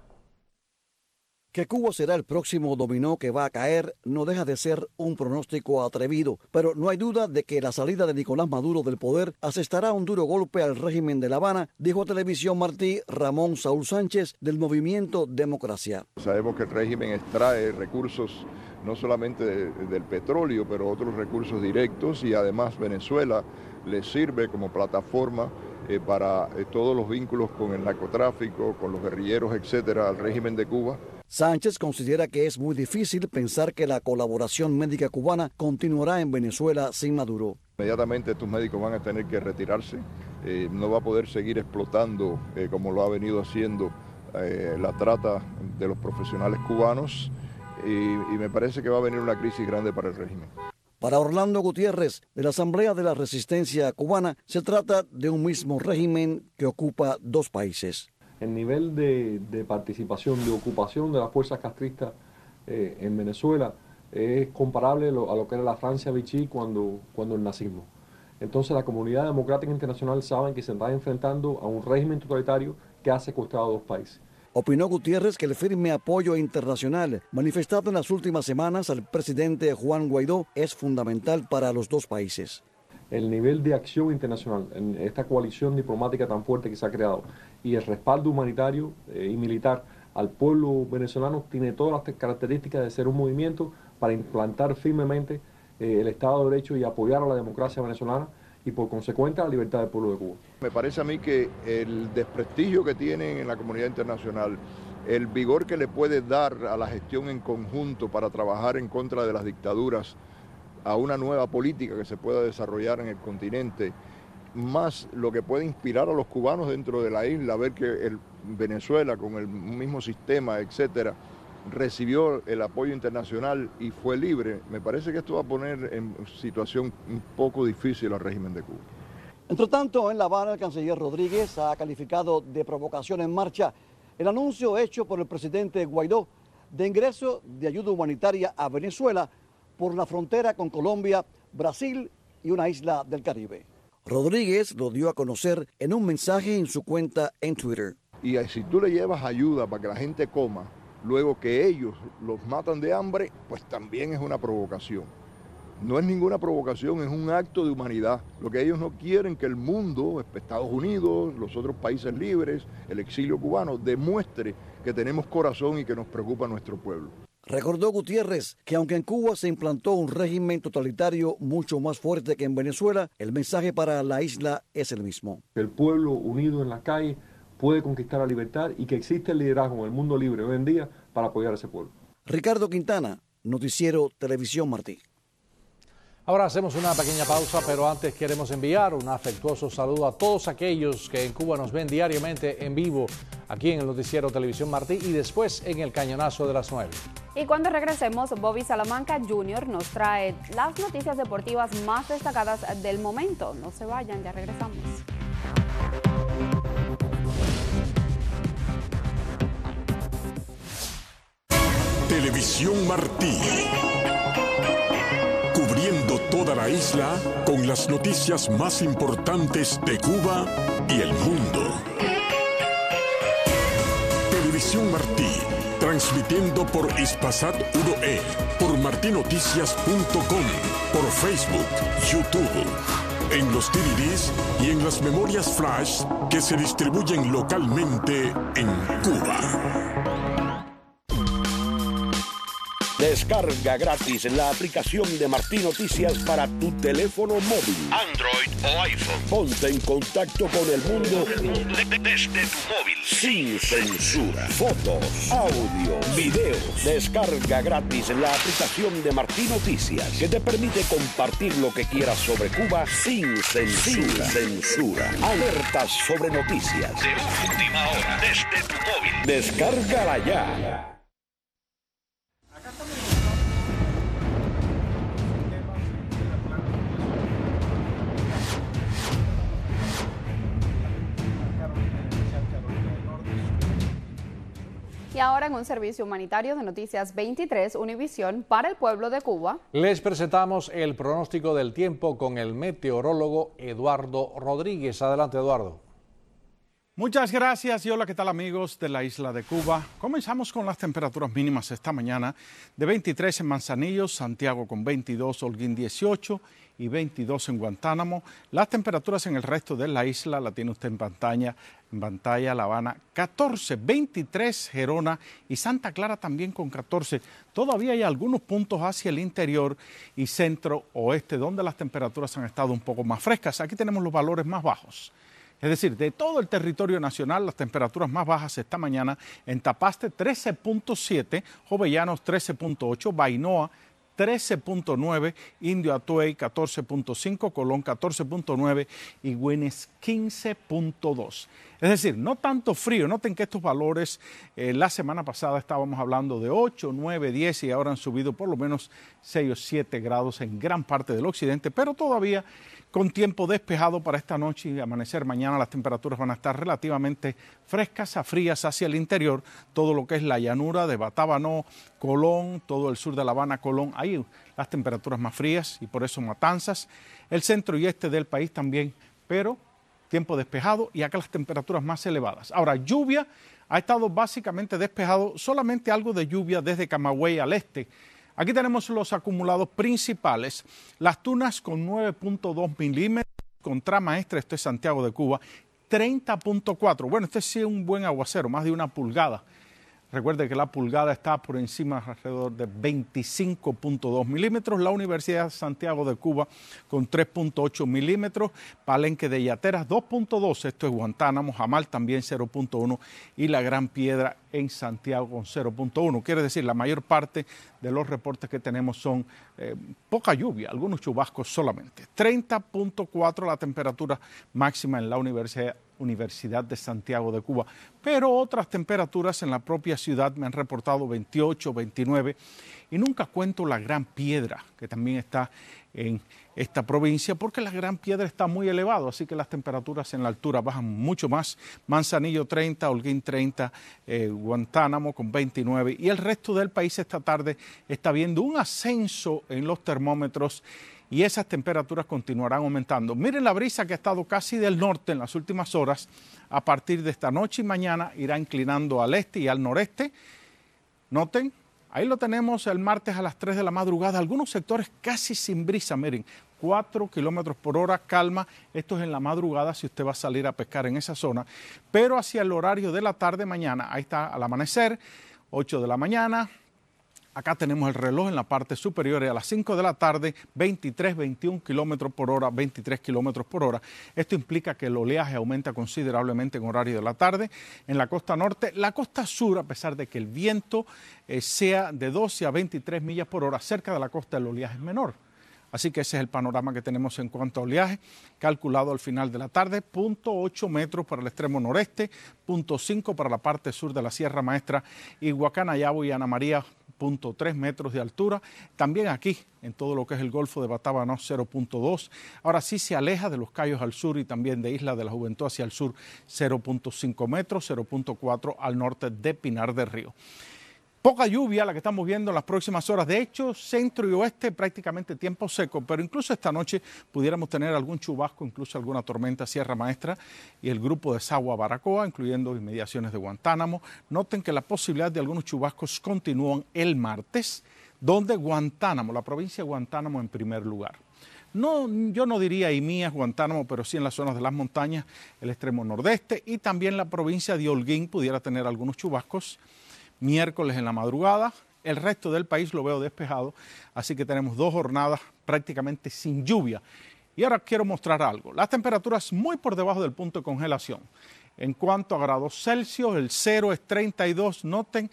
Que Cuba será el próximo dominó que va a caer no deja de ser un pronóstico atrevido, pero no hay duda de que la salida de Nicolás Maduro del poder asestará un duro golpe al régimen de La Habana, dijo a Televisión Martí Ramón Saúl Sánchez del movimiento Democracia. Sabemos que el régimen extrae recursos no solamente de, del petróleo, pero otros recursos directos y además Venezuela le sirve como plataforma eh, para eh, todos los vínculos con el narcotráfico, con los guerrilleros, etcétera, al régimen de Cuba. Sánchez considera que es muy difícil pensar que la colaboración médica cubana continuará en Venezuela sin Maduro. Inmediatamente estos médicos van a tener que retirarse, eh, no va a poder seguir explotando eh, como lo ha venido haciendo eh, la trata de los profesionales cubanos y, y me parece que va a venir una crisis grande para el régimen. Para Orlando Gutiérrez, de la Asamblea de la Resistencia Cubana, se trata de un mismo régimen que ocupa dos países. El nivel de, de participación, de ocupación de las fuerzas castristas eh, en Venezuela es comparable a lo, a lo que era la Francia Vichy cuando, cuando el nazismo. Entonces la comunidad democrática internacional sabe que se está enfrentando a un régimen totalitario que ha secuestrado a dos países. Opinó Gutiérrez que el firme apoyo internacional manifestado en las últimas semanas al presidente Juan Guaidó es fundamental para los dos países. El nivel de acción internacional en esta coalición diplomática tan fuerte que se ha creado y el respaldo humanitario eh, y militar al pueblo venezolano tiene todas las características de ser un movimiento para implantar firmemente eh, el Estado de Derecho y apoyar a la democracia venezolana y por consecuente a la libertad del pueblo de Cuba. Me parece a mí que el desprestigio que tienen en la comunidad internacional, el vigor que le puede dar a la gestión en conjunto para trabajar en contra de las dictaduras, a una nueva política que se pueda desarrollar en el continente, más lo que puede inspirar a los cubanos dentro de la isla, ver que el Venezuela con el mismo sistema, etcétera, recibió el apoyo internacional y fue libre, me parece que esto va a poner en situación un poco difícil al régimen de Cuba. Entre tanto, en La Habana, el canciller Rodríguez ha calificado de provocación en marcha el anuncio hecho por el presidente Guaidó de ingreso de ayuda humanitaria a Venezuela por la frontera con Colombia, Brasil y una isla del Caribe. Rodríguez lo dio a conocer en un mensaje en su cuenta en Twitter. Y si tú le llevas ayuda para que la gente coma, luego que ellos los matan de hambre, pues también es una provocación. No es ninguna provocación, es un acto de humanidad. Lo que ellos no quieren que el mundo, Estados Unidos, los otros países libres, el exilio cubano, demuestre que tenemos corazón y que nos preocupa nuestro pueblo. Recordó Gutiérrez que aunque en Cuba se implantó un régimen totalitario mucho más fuerte que en Venezuela, el mensaje para la isla es el mismo. El pueblo unido en la calle puede conquistar la libertad y que existe el liderazgo en el mundo libre hoy en día para apoyar a ese pueblo. Ricardo Quintana, Noticiero Televisión Martí. Ahora hacemos una pequeña pausa, pero antes queremos enviar un afectuoso saludo a todos aquellos que en Cuba nos ven diariamente en vivo aquí en el Noticiero Televisión Martí y después en el Cañonazo de las nueve. Y cuando regresemos, Bobby Salamanca junior nos trae las noticias deportivas más destacadas del momento. No se vayan, ya regresamos. Televisión Martí. Cubriendo toda la isla con las noticias más importantes de Cuba y el mundo. Televisión Martí, transmitiendo por Hispasat uno E, por martinoticias punto com, por Facebook, YouTube, en los D V Ds y en las memorias flash que se distribuyen localmente en Cuba. Descarga gratis la aplicación de Martí Noticias para tu teléfono móvil, Android o iPhone. Ponte en contacto con el mundo desde tu móvil. Sin censura. Fotos, audio, videos. Descarga gratis la aplicación de Martí Noticias que te permite compartir lo que quieras sobre Cuba sin censura. Sin censura. Alertas sobre noticias. De última hora, desde tu móvil. Descárgala ya. Y ahora en un servicio humanitario de Noticias veintitrés, Univisión para el pueblo de Cuba. Les presentamos el pronóstico del tiempo con el meteorólogo Eduardo Rodríguez. Adelante, Eduardo. Muchas gracias y hola, ¿qué tal amigos de la isla de Cuba? Comenzamos con las temperaturas mínimas esta mañana de veintitrés en Manzanillo, Santiago con veintidós, Holguín dieciocho y veintidós en Guantánamo. Las temperaturas en el resto de la isla la tiene usted en pantalla, en pantalla La Habana catorce, veintitrés Gerona y Santa Clara también con catorce. Todavía hay algunos puntos hacia el interior y centro oeste donde las temperaturas han estado un poco más frescas. Aquí tenemos los valores más bajos. Es decir, de todo el territorio nacional, las temperaturas más bajas esta mañana en Tapaste trece punto siete, Jovellanos trece punto ocho, Bainoa trece punto nueve, Indio Atuey catorce punto cinco, Colón catorce punto nueve y Güenes quince punto dos. Es decir, no tanto frío. Noten que estos valores eh, la semana pasada estábamos hablando de ocho, nueve, diez y ahora han subido por lo menos seis o siete grados en gran parte del occidente, pero todavía con tiempo despejado para esta noche y amanecer mañana. Las temperaturas van a estar relativamente frescas a frías hacia el interior, todo lo que es la llanura de Batabanó, Colón, todo el sur de La Habana, Colón, ahí las temperaturas más frías y por eso Matanzas, el centro y este del país también, pero tiempo despejado y acá las temperaturas más elevadas. Ahora, lluvia, ha estado básicamente despejado, solamente algo de lluvia desde Camagüey al este. Aquí tenemos los acumulados principales. Las Tunas con nueve punto dos milímetros, contra Maestra, esto es Santiago de Cuba, treinta punto cuatro. Bueno, este sí es un buen aguacero, más de una pulgada. Recuerde que la pulgada está por encima alrededor de veinticinco punto dos milímetros. La Universidad de Santiago de Cuba con tres punto ocho milímetros. Palenque de Yateras dos punto dos, esto es Guantánamo. Jamal también cero punto uno y La Gran Piedra en Santiago con cero punto uno. Quiere decir, la mayor parte de los reportes que tenemos son eh, poca lluvia, algunos chubascos solamente. treinta punto cuatro la temperatura máxima en la Universidad Universidad de Santiago de Cuba, pero otras temperaturas en la propia ciudad me han reportado veintiocho, veintinueve, y nunca cuento La Gran Piedra, que también está en esta provincia, porque La Gran Piedra está muy elevado, así que las temperaturas en la altura bajan mucho más. Manzanillo treinta, Holguín treinta, eh, Guantánamo con veintinueve, y el resto del país esta tarde está viendo un ascenso en los termómetros y esas temperaturas continuarán aumentando. Miren la brisa que ha estado casi del norte en las últimas horas. A partir de esta noche y mañana irá inclinando al este y al noreste. Noten, ahí lo tenemos el martes a las tres de la madrugada. Algunos sectores casi sin brisa, miren, cuatro kilómetros por hora, calma. Esto es en la madrugada si usted va a salir a pescar en esa zona. Pero hacia el horario de la tarde mañana, ahí está al amanecer, ocho de la mañana. Acá tenemos el reloj en la parte superior y a las cinco de la tarde, veintitrés, veintiún kilómetros por hora, veintitrés kilómetros por hora. Esto implica que el oleaje aumenta considerablemente en horario de la tarde. En la costa norte, la costa sur, a pesar de que el viento eh, sea de doce a veintitrés millas por hora, cerca de la costa el oleaje es menor. Así que ese es el panorama que tenemos en cuanto a oleaje, calculado al final de la tarde, punto ocho metros para el extremo noreste, punto cinco para la parte sur de la Sierra Maestra y Guacanayabo y Ana María, punto tres metros de altura. También aquí, en todo lo que es el Golfo de Batabano, cero punto dos. Ahora sí se aleja de los Cayos al sur y también de Isla de la Juventud hacia el sur, cero punto cinco metros, cero punto cuatro al norte de Pinar del Río. Poca lluvia la que estamos viendo en las próximas horas. De hecho, centro y oeste prácticamente tiempo seco, pero incluso esta noche pudiéramos tener algún chubasco, incluso alguna tormenta Sierra Maestra y el grupo de Sagua Baracoa, incluyendo inmediaciones de Guantánamo. Noten que la posibilidad de algunos chubascos continúan el martes, donde Guantánamo, la provincia de Guantánamo en primer lugar. No, yo no diría Imías, Guantánamo, pero sí en las zonas de las montañas, el extremo nordeste y también la provincia de Holguín pudiera tener algunos chubascos. Miércoles en la madrugada, el resto del país lo veo despejado, así que tenemos dos jornadas prácticamente sin lluvia. Y ahora quiero mostrar algo. Las temperaturas muy por debajo del punto de congelación. En cuanto a grados Celsius, el cero es treinta y dos. Noten,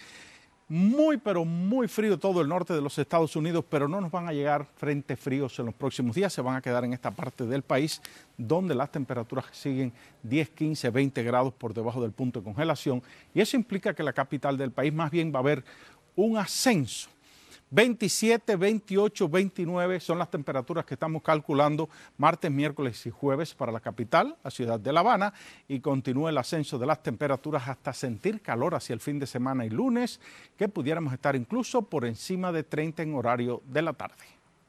muy pero muy frío todo el norte de los Estados Unidos, pero no nos van a llegar frentes fríos en los próximos días. Se van a quedar en esta parte del país donde las temperaturas siguen diez, quince, veinte grados por debajo del punto de congelación. Y eso implica que la capital del país más bien va a haber un ascenso. veintisiete, veintiocho, veintinueve son las temperaturas que estamos calculando martes, miércoles y jueves para la capital, la ciudad de La Habana, y continúa el ascenso de las temperaturas hasta sentir calor hacia el fin de semana y lunes, que pudiéramos estar incluso por encima de treinta en horario de la tarde.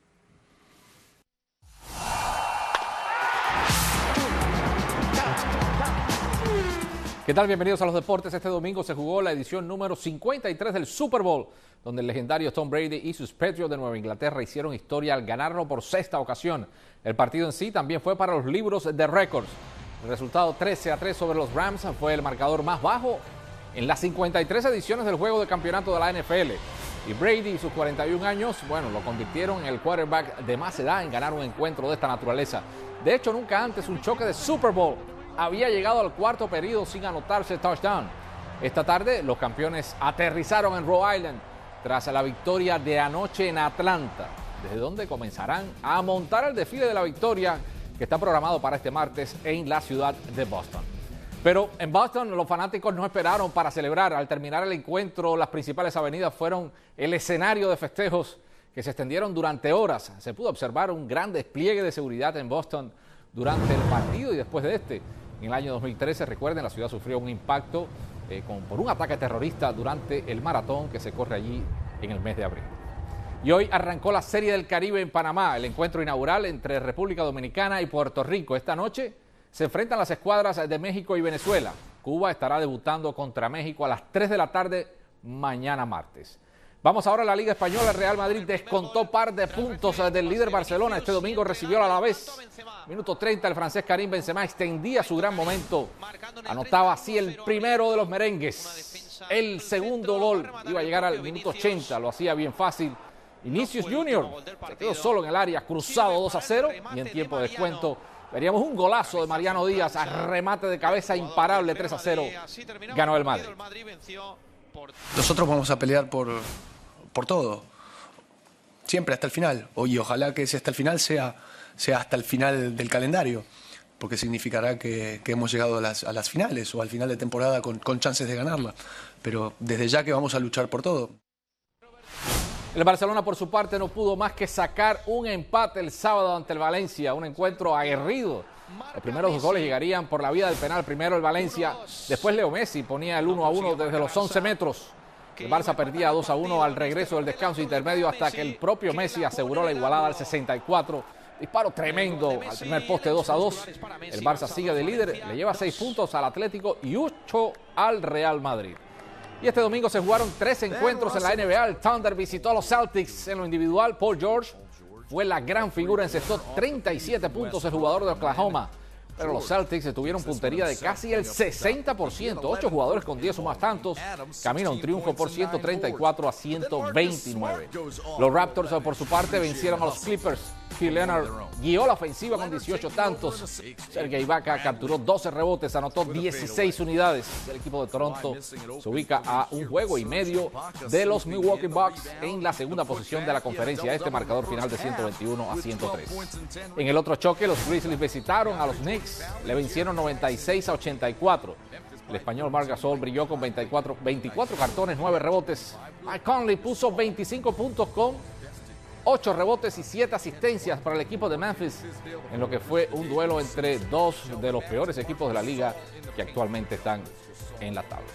¿Qué tal? Bienvenidos a los deportes. Este domingo se jugó la edición número cincuenta y tres del Super Bowl, donde el legendario Tom Brady y sus Patriots de Nueva Inglaterra hicieron historia al ganarlo por sexta ocasión. El partido en sí también fue para los libros de récords. El resultado trece a tres sobre los Rams fue el marcador más bajo en las cincuenta y tres ediciones del juego de campeonato de la N F L. Y Brady y sus cuarenta y un años, bueno, lo convirtieron en el quarterback de más edad en ganar un encuentro de esta naturaleza. De hecho, nunca antes un choque de Super Bowl había llegado al cuarto periodo sin anotarse touchdown. Esta tarde los campeones aterrizaron en Rhode Island tras la victoria de anoche en Atlanta, desde donde comenzarán a montar el desfile de la victoria que está programado para este martes en la ciudad de Boston. Pero en Boston los fanáticos no esperaron para celebrar. Al terminar el encuentro, las principales avenidas fueron el escenario de festejos que se extendieron durante horas. Se pudo observar un gran despliegue de seguridad en Boston durante el partido y después de este. En el año dos mil trece, recuerden, la ciudad sufrió un impacto eh, con, por un ataque terrorista durante el maratón que se corre allí en el mes de abril. Y hoy arrancó la Serie del Caribe en Panamá, el encuentro inaugural entre República Dominicana y Puerto Rico. Esta noche se enfrentan las escuadras de México y Venezuela. Cuba estará debutando contra México a las tres de la tarde mañana martes. Vamos ahora a la Liga Española. El Real Madrid descontó par de puntos del líder Barcelona. Este domingo recibió al Alavés. Minuto treinta, el francés Karim Benzema extendía su gran momento. Anotaba así el primero de los merengues. el segundo gol. Iba a llegar al minuto ochenta, lo hacía bien fácil. Vinicius Junior se quedó solo en el área, cruzado dos a cero, y en tiempo de descuento veríamos un golazo de Mariano Díaz a remate de cabeza imparable, tres a cero. Ganó el Madrid. Nosotros vamos a pelear por, por todo, siempre hasta el final. Y ojalá que ese hasta el final sea, sea hasta el final del calendario, porque significará que, que hemos llegado a las, a las finales o al final de temporada con, con chances de ganarla. Pero desde ya que vamos a luchar por todo. El Barcelona, por su parte, no pudo más que sacar un empate el sábado ante el Valencia, un encuentro aguerrido. Los primeros dos goles llegarían por la vía del penal. Primero el Valencia, después Leo Messi ponía el uno a uno desde los once metros. El Barça perdía dos a uno al regreso del descanso intermedio hasta que el propio Messi aseguró la igualada al sesenta y cuatro. Disparo tremendo al primer poste, dos a dos. El Barça sigue de líder, le lleva seis puntos al Atlético y ocho al Real Madrid. Y este domingo se jugaron tres encuentros en la N B A. El Thunder visitó a los Celtics en lo individual. Paul George fue la gran figura, encestó treinta y siete puntos el jugador de Oklahoma. Pero los Celtics tuvieron puntería de casi el sesenta por ciento. Ocho jugadores con diez o más tantos. Camino a un triunfo por ciento treinta y cuatro a ciento veintinueve. Los Raptors, por su parte, vencieron a los Clippers. Kawhi Leonard guió la ofensiva con dieciocho tantos. Serge Ibaka capturó doce rebotes, anotó dieciséis unidades. El equipo de Toronto se ubica a un juego y medio de los Milwaukee Bucks en la segunda posición de la conferencia. Este marcador final de ciento veintiuno a ciento tres. En el otro choque, los Grizzlies visitaron a los Knicks. Le vencieron noventa y seis a ochenta y cuatro. El español Marc Gasol brilló con veinticuatro, veinticuatro cartones, nueve rebotes. Mike Conley puso veinticinco puntos con ocho rebotes y siete asistencias para el equipo de Memphis, en lo que fue un duelo entre dos de los peores equipos de la liga que actualmente están en la tabla.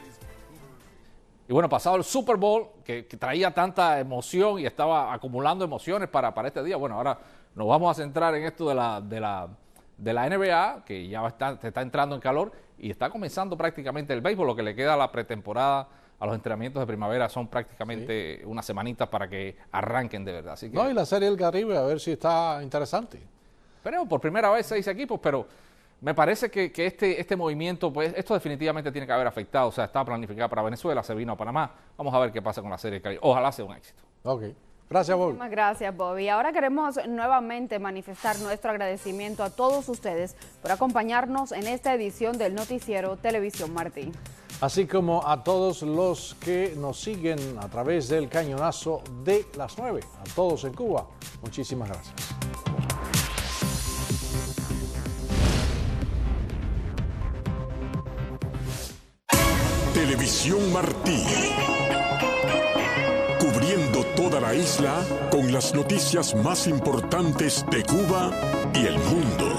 Y bueno, pasado el Super Bowl, que, que traía tanta emoción y estaba acumulando emociones para, para este día, bueno, ahora nos vamos a centrar en esto de la, de la, de la N B A, que ya está, está entrando en calor y está comenzando prácticamente el béisbol, lo que le queda a la pretemporada. A los entrenamientos de primavera son prácticamente sí. unas semanitas para que arranquen de verdad. Así que, no, y la Serie del Caribe, a ver si está interesante. Pero por primera vez seis equipos, pero me parece que, que este, este movimiento, pues esto definitivamente tiene que haber afectado. O sea, estaba planificado para Venezuela, se vino a Panamá. Vamos a ver qué pasa con la Serie del Caribe. Ojalá sea un éxito. Ok. Gracias, Bobby. Muchísimas gracias, Bobby. Ahora queremos nuevamente manifestar nuestro agradecimiento a todos ustedes por acompañarnos en esta edición del noticiero Televisión Martí. Así como a todos los que nos siguen a través del cañonazo de las nueve. A todos en Cuba, muchísimas gracias. Televisión Martí. Cubriendo toda la isla con las noticias más importantes de Cuba y el mundo.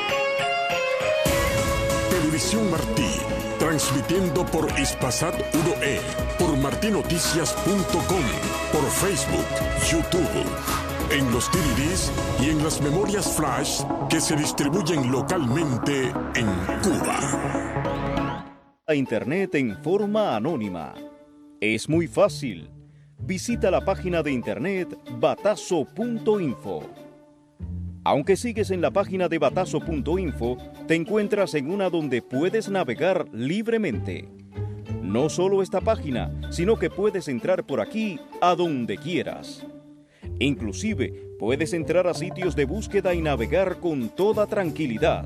Televisión Martí. Transmitiendo por Hispasat uno E, por martinoticias punto com, por Facebook, YouTube, en los D V Ds y en las memorias flash que se distribuyen localmente en Cuba. A Internet en forma anónima. Es muy fácil. Visita la página de Internet batazo punto info. Aunque sigues en la página de batazo punto info, te encuentras en una donde puedes navegar libremente. No solo esta página, sino que puedes entrar por aquí a donde quieras. Inclusive, puedes entrar a sitios de búsqueda y navegar con toda tranquilidad.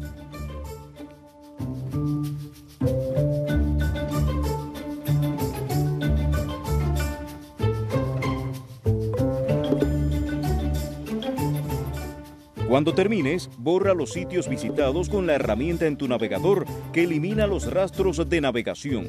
Cuando termines, borra los sitios visitados con la herramienta en tu navegador que elimina los rastros de navegación.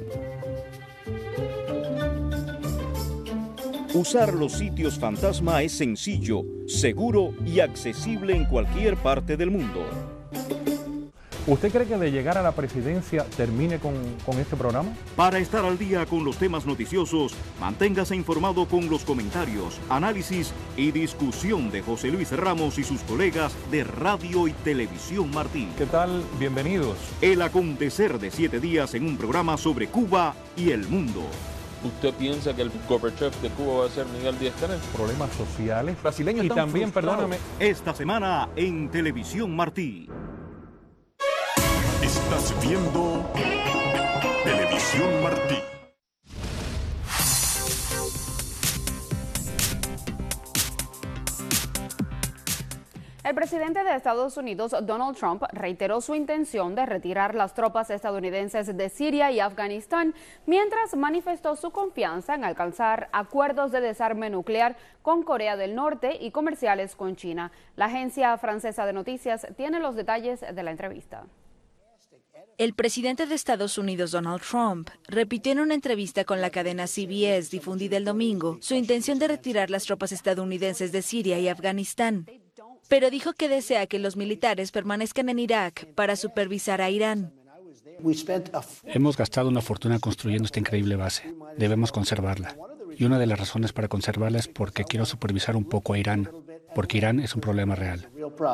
Usar los sitios fantasma es sencillo, seguro y accesible en cualquier parte del mundo. ¿Usted cree que de llegar a la presidencia termine con, con este programa? Para estar al día con los temas noticiosos, manténgase informado con los comentarios, análisis y discusión de José Luis Ramos y sus colegas de Radio y Televisión Martí. ¿Qué tal? Bienvenidos. El acontecer de siete días en un programa sobre Cuba y el mundo. ¿Usted piensa que el Gorbachev de Cuba va a ser Miguel Díaz-Canel? Problemas sociales brasileños y también, perdóname. Esta semana en Televisión Martí. Estás viendo Televisión Martí. El presidente de Estados Unidos, Donald Trump, reiteró su intención de retirar las tropas estadounidenses de Siria y Afganistán, mientras manifestó su confianza en alcanzar acuerdos de desarme nuclear con Corea del Norte y comerciales con China. La agencia francesa de noticias tiene los detalles de la entrevista. El presidente de Estados Unidos, Donald Trump, repitió en una entrevista con la cadena C B S difundida el domingo su intención de retirar las tropas estadounidenses de Siria y Afganistán, pero dijo que desea que los militares permanezcan en Irak para supervisar a Irán. Hemos gastado una fortuna construyendo esta increíble base. Debemos conservarla. Y una de las razones para conservarla es porque quiero supervisar un poco a Irán, porque Irán es un problema real.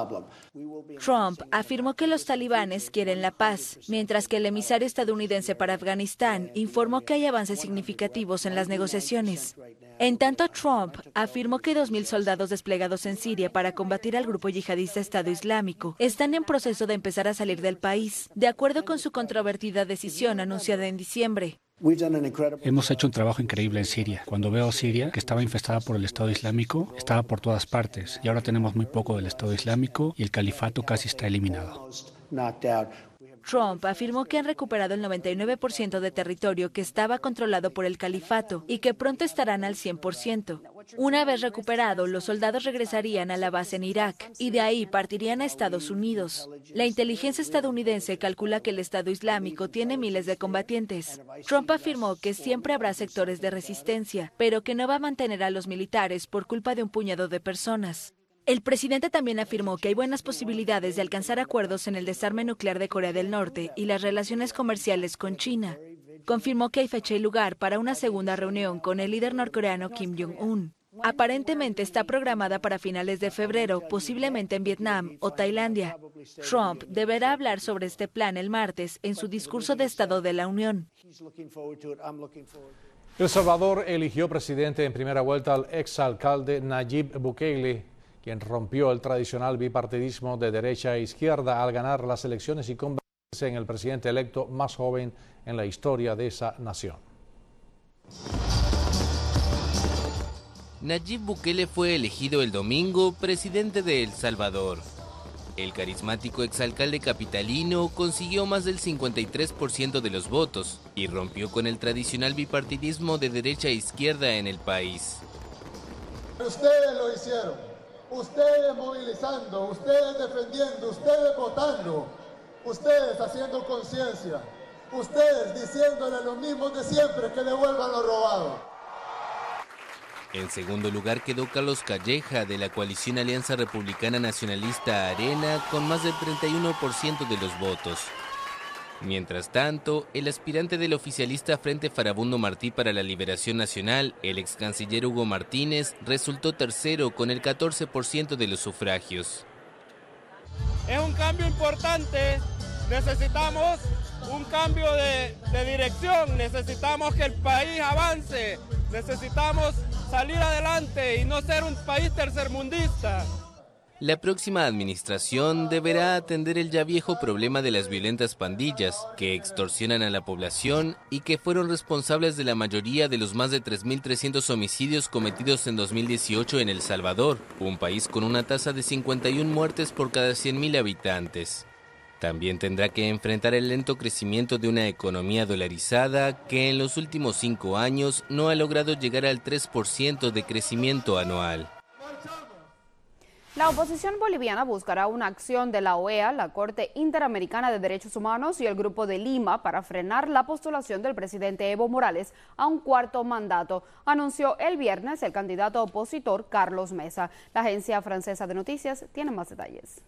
Trump afirmó que los talibanes quieren la paz, mientras que el emisario estadounidense para Afganistán informó que hay avances significativos en las negociaciones. En tanto, Trump afirmó que dos mil soldados desplegados en Siria para combatir al grupo yihadista Estado Islámico están en proceso de empezar a salir del país, de acuerdo con su controvertida decisión anunciada en diciembre. Hemos hecho un trabajo increíble en Siria. Cuando veo Siria, que estaba infestada por el Estado Islámico, estaba por todas partes, y ahora tenemos muy poco del Estado Islámico y el califato casi está eliminado. Trump afirmó que han recuperado el noventa y nueve por ciento de territorio que estaba controlado por el califato y que pronto estarán al cien por ciento. Una vez recuperado, los soldados regresarían a la base en Irak y de ahí partirían a Estados Unidos. La inteligencia estadounidense calcula que el Estado Islámico tiene miles de combatientes. Trump afirmó que siempre habrá sectores de resistencia, pero que no va a mantener a los militares por culpa de un puñado de personas. El presidente también afirmó que hay buenas posibilidades de alcanzar acuerdos en el desarme nuclear de Corea del Norte y las relaciones comerciales con China. Confirmó que hay fecha y lugar para una segunda reunión con el líder norcoreano Kim Jong-un. Aparentemente está programada para finales de febrero, posiblemente en Vietnam o Tailandia. Trump deberá hablar sobre este plan el martes en su discurso de Estado de la Unión. El Salvador eligió presidente en primera vuelta al exalcalde Nayib Bukele, quien rompió el tradicional bipartidismo de derecha e izquierda al ganar las elecciones y convertirse en el presidente electo más joven en la historia de esa nación. Nayib Bukele fue elegido el domingo presidente de El Salvador. El carismático exalcalde capitalino consiguió más del cincuenta y tres por ciento de los votos y rompió con el tradicional bipartidismo de derecha e izquierda en el país. Ustedes lo hicieron. Ustedes movilizando, ustedes defendiendo, ustedes votando, ustedes haciendo conciencia, ustedes diciéndole a los mismos de siempre que devuelvan lo robado. En segundo lugar quedó Carlos Calleja de la coalición Alianza Republicana Nacionalista Arena con más del treinta y uno por ciento de los votos. Mientras tanto, el aspirante del oficialista Frente Farabundo Martí para la Liberación Nacional, el ex canciller Hugo Martínez, resultó tercero con el catorce por ciento de los sufragios. Es un cambio importante, necesitamos un cambio de, de dirección, necesitamos que el país avance, necesitamos salir adelante y no ser un país tercermundista. La próxima administración deberá atender el ya viejo problema de las violentas pandillas que extorsionan a la población y que fueron responsables de la mayoría de los más de tres mil trescientos homicidios cometidos en dos mil dieciocho en El Salvador, un país con una tasa de cincuenta y una muertes por cada cien mil habitantes. También tendrá que enfrentar el lento crecimiento de una economía dolarizada que en los últimos cinco años no ha logrado llegar al tres por ciento de crecimiento anual. La oposición boliviana buscará una acción de la O E A, la Corte Interamericana de Derechos Humanos y el Grupo de Lima para frenar la postulación del presidente Evo Morales a un cuarto mandato, anunció el viernes el candidato opositor Carlos Mesa. La agencia francesa de noticias tiene más detalles.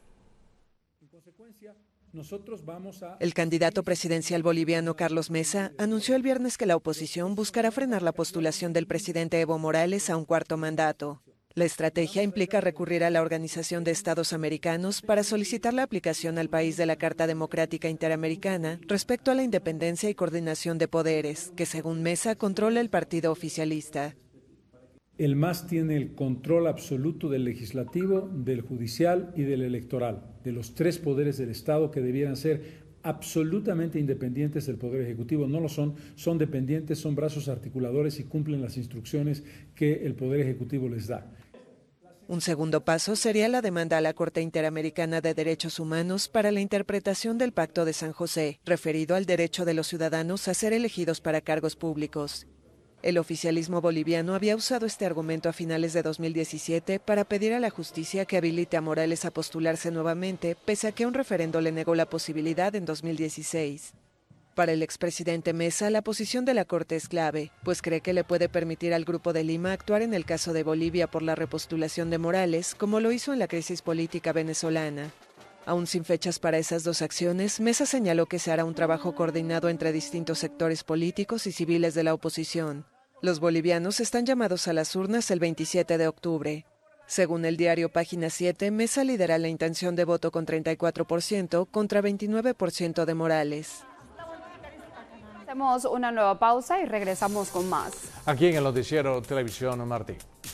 Nosotros vamos a... El candidato presidencial boliviano Carlos Mesa anunció el viernes que la oposición buscará frenar la postulación del presidente Evo Morales a un cuarto mandato. La estrategia implica recurrir a la Organización de Estados Americanos para solicitar la aplicación al país de la Carta Democrática Interamericana respecto a la independencia y coordinación de poderes, que según Mesa controla el partido oficialista. El M A S tiene el control absoluto del legislativo, del judicial y del electoral, de los tres poderes del Estado que debieran ser absolutamente independientes del Poder Ejecutivo. No lo son, son dependientes, son brazos articuladores y cumplen las instrucciones que el Poder Ejecutivo les da. Un segundo paso sería la demanda a la Corte Interamericana de Derechos Humanos para la interpretación del Pacto de San José, referido al derecho de los ciudadanos a ser elegidos para cargos públicos. El oficialismo boliviano había usado este argumento a finales de dos mil diecisiete para pedir a la justicia que habilite a Morales a postularse nuevamente, pese a que un referendo le negó la posibilidad en dos mil dieciséis. Para el expresidente Mesa, la posición de la Corte es clave, pues cree que le puede permitir al Grupo de Lima actuar en el caso de Bolivia por la repostulación de Morales, como lo hizo en la crisis política venezolana. Aún sin fechas para esas dos acciones, Mesa señaló que se hará un trabajo coordinado entre distintos sectores políticos y civiles de la oposición. Los bolivianos están llamados a las urnas el veintisiete de octubre. Según el diario Página siete, Mesa lidera la intención de voto con treinta y cuatro por ciento contra veintinueve por ciento de Morales. Hacemos una nueva pausa y regresamos con más. Aquí en el noticiero Televisión Martí.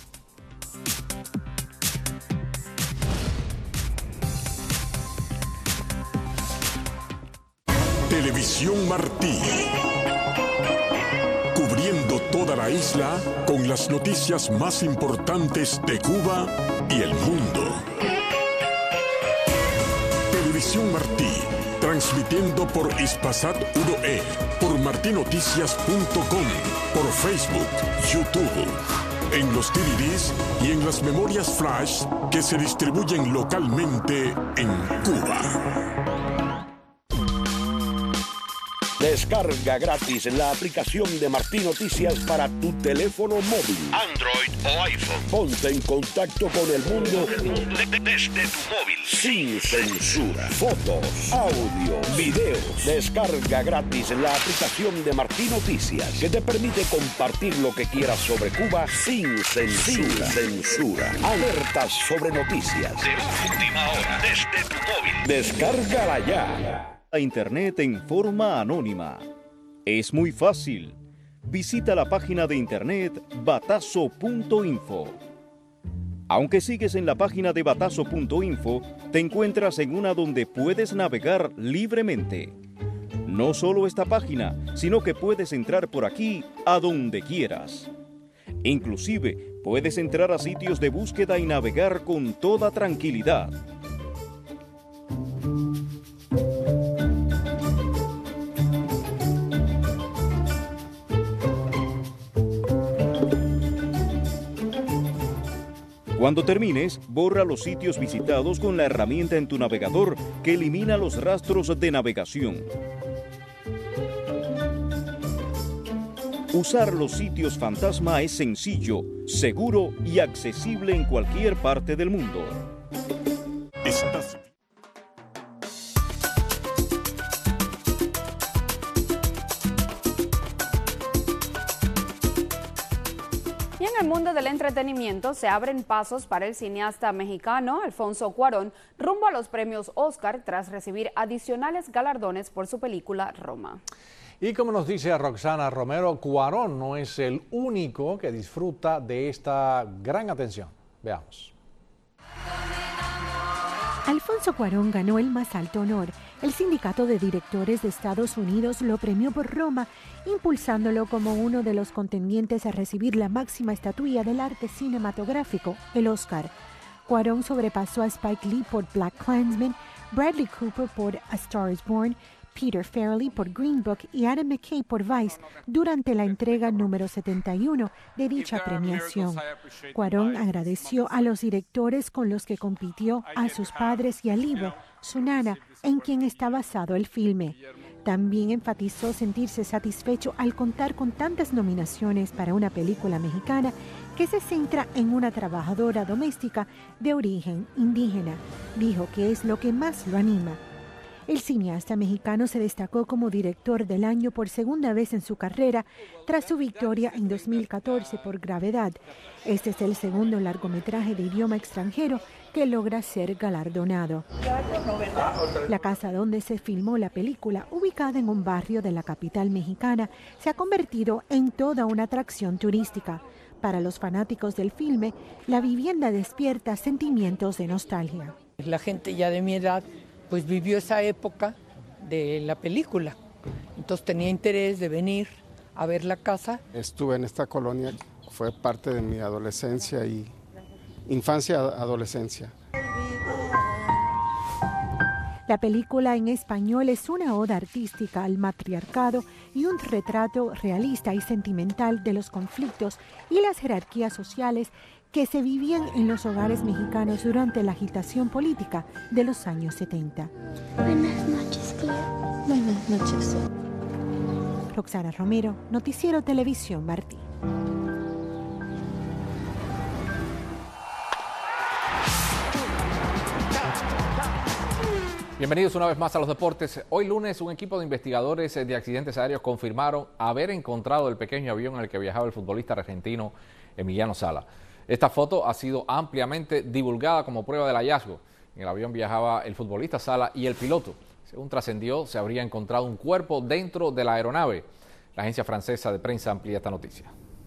Televisión Martí. Cubriendo toda la isla con las noticias más importantes de Cuba y el mundo. Televisión Martí. Transmitiendo por Hispasat uno E, por martinoticias punto com, por Facebook, YouTube, en los D V Ds y en las memorias flash que se distribuyen localmente en Cuba. Descarga gratis la aplicación de Martí Noticias para tu teléfono móvil, Android o iPhone. Ponte en contacto con el mundo desde tu móvil. Sin censura. Fotos, audio, videos. Descarga gratis la aplicación de Martí Noticias que te permite compartir lo que quieras sobre Cuba sin censura. Sin censura. Alertas sobre noticias de última hora desde tu móvil. Descárgala ya. A Internet en forma anónima. Es muy fácil. Visita la página de Internet batazo punto info. Aunque sigues en la página de batazo punto info, te encuentras en una donde puedes navegar libremente. No solo esta página, sino que puedes entrar por aquí a donde quieras. Inclusive, puedes entrar a sitios de búsqueda y navegar con toda tranquilidad. Cuando termines, borra los sitios visitados con la herramienta en tu navegador que elimina los rastros de navegación. Usar los sitios fantasma es sencillo, seguro y accesible en cualquier parte del mundo. Estás... Y en el mundo del entretenimiento se abren pasos para el cineasta mexicano Alfonso Cuarón rumbo a los premios Oscar tras recibir adicionales galardones por su película Roma. Y como nos dice Roxana Romero, Cuarón no es el único que disfruta de esta gran atención. Veamos. Alfonso Cuarón ganó el más alto honor. El Sindicato de Directores de Estados Unidos lo premió por Roma, impulsándolo como uno de los contendientes a recibir la máxima estatuilla del arte cinematográfico, el Oscar. Cuarón sobrepasó a Spike Lee por BlacKkKlansman, Bradley Cooper por A Star is Born, Peter Farrelly por Green Book y Adam McKay por Vice durante la entrega número setenta y uno de dicha premiación. Cuarón agradeció a los directores con los que compitió, a sus padres y al libro, su nana, en quien está basado el filme. También enfatizó sentirse satisfecho al contar con tantas nominaciones para una película mexicana que se centra en una trabajadora doméstica de origen indígena. Dijo que es lo que más lo anima. El cineasta mexicano se destacó como director del año por segunda vez en su carrera tras su victoria en dos mil catorce por Gravedad. Este es el segundo largometraje de idioma extranjero que logra ser galardonado. La casa donde se filmó la película, ubicada en un barrio de la capital mexicana, se ha convertido en toda una atracción turística. Para los fanáticos del filme, la vivienda despierta sentimientos de nostalgia. La gente ya de mi edad pues vivió esa época de la película, entonces tenía interés de venir a ver la casa. Estuve en esta colonia, fue parte de mi adolescencia y, infancia, adolescencia. La película en español es una oda artística al matriarcado y un retrato realista y sentimental de los conflictos y las jerarquías sociales que se vivían en los hogares mexicanos durante la agitación política de los años setenta. Buenas noches, Claire. Buenas noches. Roxana Romero, Noticiero Televisión Martí. Bienvenidos una vez más a los deportes. Hoy lunes un equipo de investigadores de accidentes aéreos confirmaron haber encontrado el pequeño avión en el que viajaba el futbolista argentino Emiliano Sala. Esta foto ha sido ampliamente divulgada como prueba del hallazgo. En el avión viajaba el futbolista Sala y el piloto. Según trascendió, se habría encontrado un cuerpo dentro de la aeronave. La agencia francesa de prensa amplía esta noticia.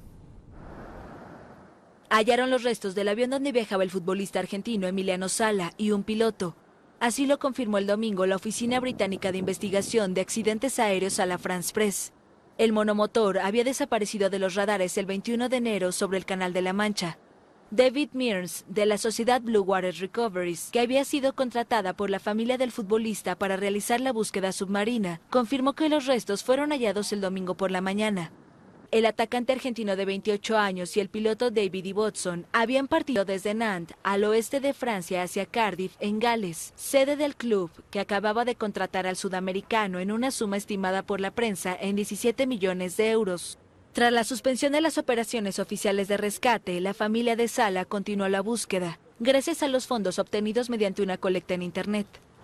Hallaron los restos del avión donde viajaba el futbolista argentino Emiliano Sala y un piloto. Así lo confirmó el domingo la Oficina Británica de Investigación de Accidentes Aéreos a la France Press. El monomotor había desaparecido de los radares el veintiuno de enero sobre el Canal de la Mancha. David Mears, de la sociedad Blue Water Recoveries, que había sido contratada por la familia del futbolista para realizar la búsqueda submarina, confirmó que los restos fueron hallados el domingo por la mañana. El atacante argentino de veintiocho años y el piloto David Ibbotson habían partido desde Nantes, al oeste de Francia, hacia Cardiff, en Gales, sede del club, que acababa de contratar al sudamericano en una suma estimada por la prensa en diecisiete millones de euros. Tras la suspensión de las operaciones oficiales de rescate, la familia de Sala continuó la búsqueda, gracias a los fondos obtenidos mediante una colecta en Internet.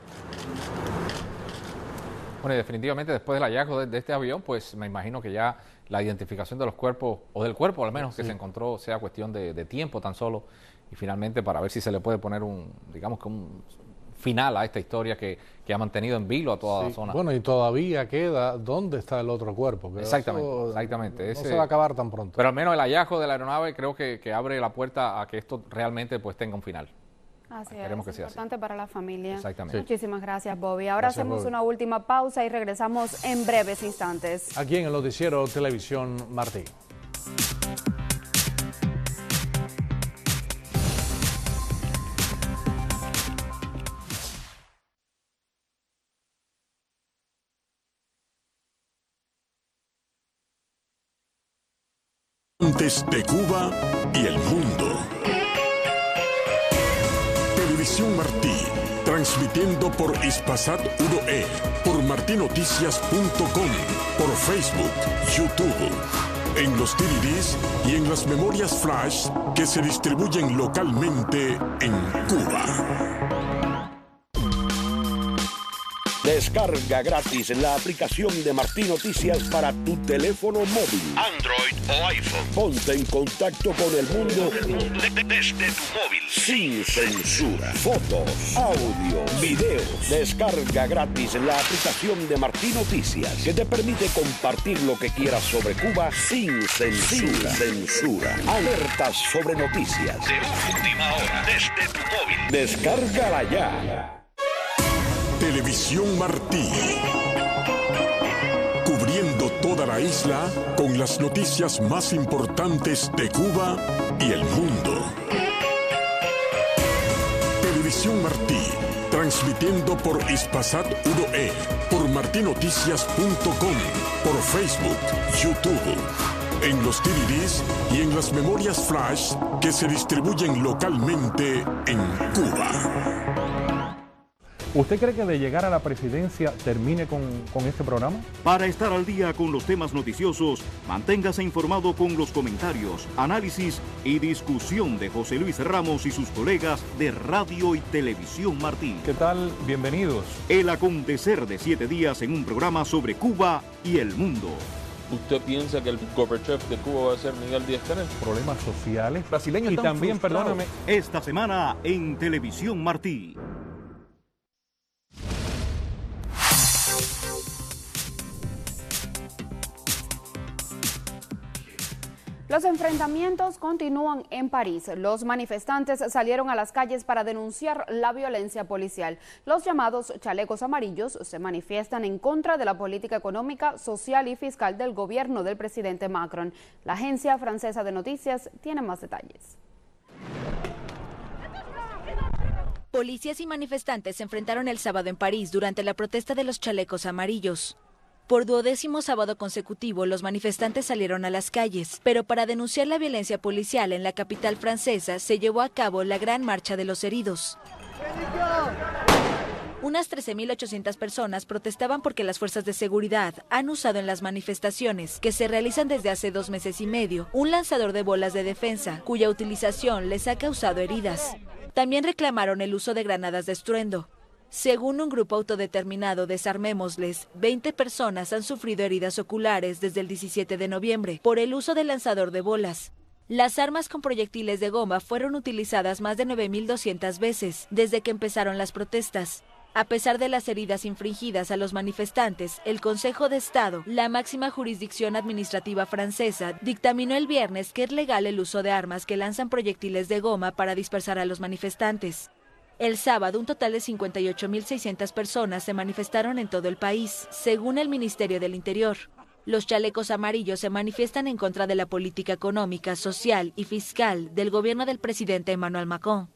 Bueno, y definitivamente después del hallazgo de, de este avión, pues me imagino que ya la identificación de los cuerpos, o del cuerpo al menos, sí, que se encontró, sea cuestión de, de tiempo tan solo, y finalmente para ver si se le puede poner un, digamos que un final a esta historia que, que ha mantenido en vilo a toda sí. la zona. Bueno, y todavía queda dónde está el otro cuerpo. Que exactamente, eso, exactamente. No Ese, se va a acabar tan pronto. Pero al menos el hallazgo de la aeronave creo que, que abre la puerta a que esto realmente pues tenga un final. Así Esperemos es, que sea importante así. Para la familia. Exactamente. Muchísimas gracias, Bobby. Ahora Gracias, hacemos Bobby. una última pausa y regresamos en breves instantes. Aquí en el Noticiero Televisión Martí. De Cuba y el mundo. Televisión Martí, transmitiendo por Hispasat uno E, por martinoticias punto com, por Facebook, YouTube, en los D V Ds y en las memorias flash que se distribuyen localmente en Cuba. Descarga gratis la aplicación de Martí Noticias para tu teléfono móvil, Android o iPhone. Ponte en contacto con el mundo de- de- desde tu móvil. sin censura. Fotos, audio, videos. Descarga gratis la aplicación de Martí Noticias que te permite compartir lo que quieras sobre Cuba sin censura. Sin censura. Alertas sobre noticias. De última hora, desde tu móvil. Descárgala ya. Televisión Martí. Cubriendo toda la isla con las noticias más importantes de Cuba y el mundo. Televisión Martí. Transmitiendo por Hispasat uno E, por martinoticias punto com, por Facebook, YouTube, en los D V Ds y en las memorias flash que se distribuyen localmente en Cuba. ¿Usted cree que de llegar a la presidencia termine con, con este programa? Para estar al día con los temas noticiosos, manténgase informado con los comentarios, análisis y discusión de José Luis Ramos y sus colegas de Radio y Televisión Martí. ¿Qué tal? Bienvenidos. El acontecer de siete días en un programa sobre Cuba y el mundo. ¿Usted piensa que el Gorbachev de Cuba va a ser Miguel Díaz-Canel? Problemas sociales brasileños y están también, frustrados. perdóname, Esta semana en Televisión Martí. Los enfrentamientos continúan en París. Los manifestantes salieron a las calles para denunciar la violencia policial. Los llamados chalecos amarillos se manifiestan en contra de la política económica, social y fiscal del gobierno del presidente Macron. La agencia francesa de noticias tiene más detalles. Policías y manifestantes se enfrentaron el sábado en París durante la protesta de los chalecos amarillos. Por duodécimo sábado consecutivo, los manifestantes salieron a las calles, pero para denunciar la violencia policial en la capital francesa se llevó a cabo la Gran Marcha de los Heridos. Unas trece mil ochocientas personas protestaban porque las fuerzas de seguridad han usado en las manifestaciones, que se realizan desde hace dos meses y medio, un lanzador de bolas de defensa, cuya utilización les ha causado heridas. También reclamaron el uso de granadas de estruendo. Según un grupo autodeterminado Desarmémosles, veinte personas han sufrido heridas oculares desde el diecisiete de noviembre por el uso del lanzador de bolas. Las armas con proyectiles de goma fueron utilizadas más de nueve mil doscientas veces desde que empezaron las protestas. A pesar de las heridas infringidas a los manifestantes, el Consejo de Estado, la máxima jurisdicción administrativa francesa, dictaminó el viernes que es legal el uso de armas que lanzan proyectiles de goma para dispersar a los manifestantes. El sábado, un total de cincuenta y ocho mil seiscientas personas se manifestaron en todo el país, según el Ministerio del Interior. Los chalecos amarillos se manifiestan en contra de la política económica, social y fiscal del gobierno del presidente Emmanuel Macron.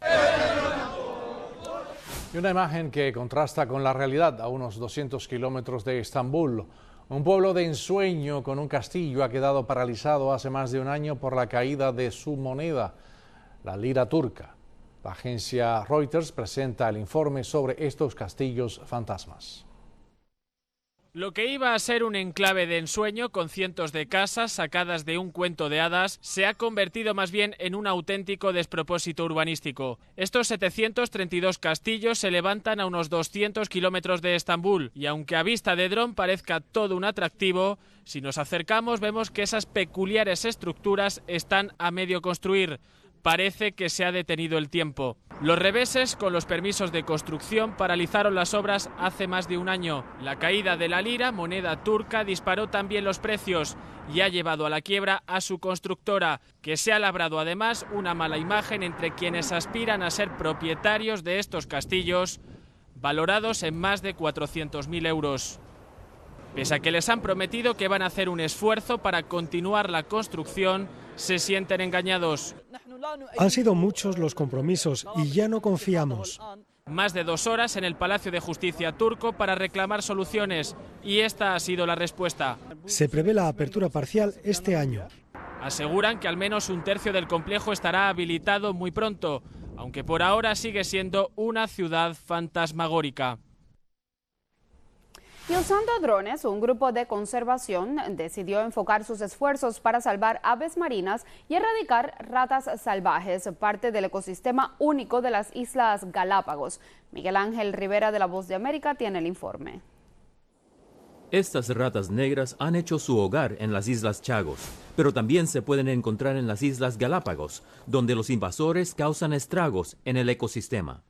Y una imagen que contrasta con la realidad a unos doscientos kilómetros de Estambul. Un pueblo de ensueño con un castillo ha quedado paralizado hace más de un año por la caída de su moneda, la lira turca. La agencia Reuters presenta el informe sobre estos castillos fantasmas. Lo que iba a ser un enclave de ensueño con cientos de casas sacadas de un cuento de hadas se ha convertido más bien en un auténtico despropósito urbanístico. Estos setecientos treinta y dos castillos se levantan a unos doscientos kilómetros de Estambul y aunque a vista de dron parezca todo un atractivo, si nos acercamos vemos que esas peculiares estructuras están a medio construir. Parece que se ha detenido el tiempo. Los reveses con los permisos de construcción paralizaron las obras hace más de un año. La caída de la lira, moneda turca, disparó también los precios y ha llevado a la quiebra a su constructora, que se ha labrado además una mala imagen entre quienes aspiran a ser propietarios de estos castillos, valorados en más de cuatrocientos mil euros. Pese a que les han prometido que van a hacer un esfuerzo para continuar la construcción, se sienten engañados. Han sido muchos los compromisos y ya no confiamos. Más de dos horas en el Palacio de Justicia turco para reclamar soluciones y esta ha sido la respuesta. Se prevé la apertura parcial este año. Aseguran que al menos un tercio del complejo estará habilitado muy pronto, aunque por ahora sigue siendo una ciudad fantasmagórica. Y usando drones, un grupo de conservación decidió enfocar sus esfuerzos para salvar aves marinas y erradicar ratas salvajes, parte del ecosistema único de las Islas Galápagos. Miguel Ángel Rivera de La Voz de América tiene el informe. Estas ratas negras han hecho su hogar en las Islas Chagos, pero también se pueden encontrar en las Islas Galápagos, donde los invasores causan estragos en el ecosistema.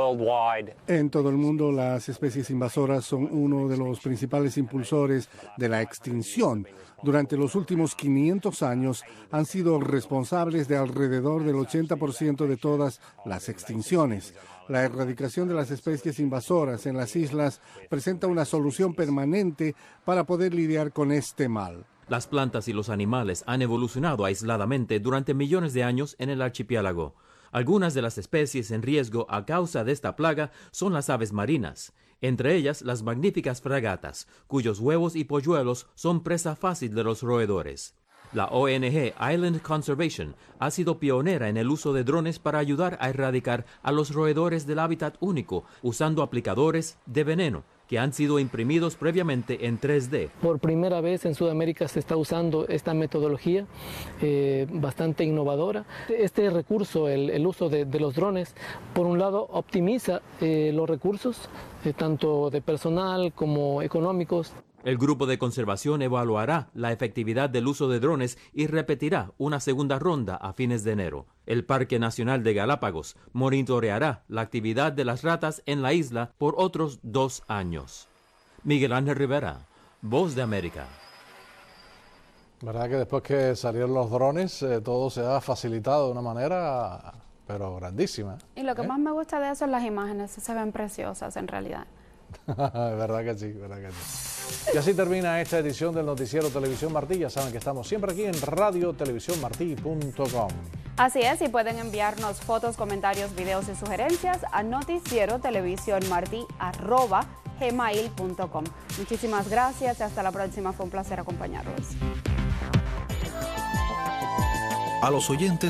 En todo el mundo, las especies invasoras son uno de los principales impulsores de la extinción. Durante los últimos quinientos años han sido responsables de alrededor del ochenta por ciento de todas las extinciones. La erradicación de las especies invasoras en las islas presenta una solución permanente para poder lidiar con este mal. Las plantas y los animales han evolucionado aisladamente durante millones de años en el archipiélago. Algunas de las especies en riesgo a causa de esta plaga son las aves marinas, entre ellas las magníficas fragatas, cuyos huevos y polluelos son presa fácil de los roedores. La O N G Island Conservation ha sido pionera en el uso de drones para ayudar a erradicar a los roedores del hábitat único, usando aplicadores de veneno que han sido imprimidos previamente en tres D. Por primera vez en Sudamérica se está usando esta metodología eh, bastante innovadora. Este recurso, el, el uso de, de los drones, por un lado optimiza eh, los recursos, eh, tanto de personal como económicos. El grupo de conservación evaluará la efectividad del uso de drones y repetirá una segunda ronda a fines de enero. El Parque Nacional de Galápagos monitoreará la actividad de las ratas en la isla por otros dos años. Miguel Ángel Rivera, Voz de América. ¿Verdad que después que salieron los drones eh, todo se ha facilitado de una manera, pero grandísima? Y lo que ¿eh? más me gusta de eso es las imágenes, se ven preciosas en realidad. verdad que sí, verdad que sí. Y así termina esta edición del Noticiero Televisión Martí. Ya saben que estamos siempre aquí en radio televisión martí punto com. Así es, y pueden enviarnos fotos, comentarios, videos y sugerencias a noticiero televisión martí arroba gmail punto com. Muchísimas gracias y hasta la próxima. Fue un placer acompañarlos. A los oyentes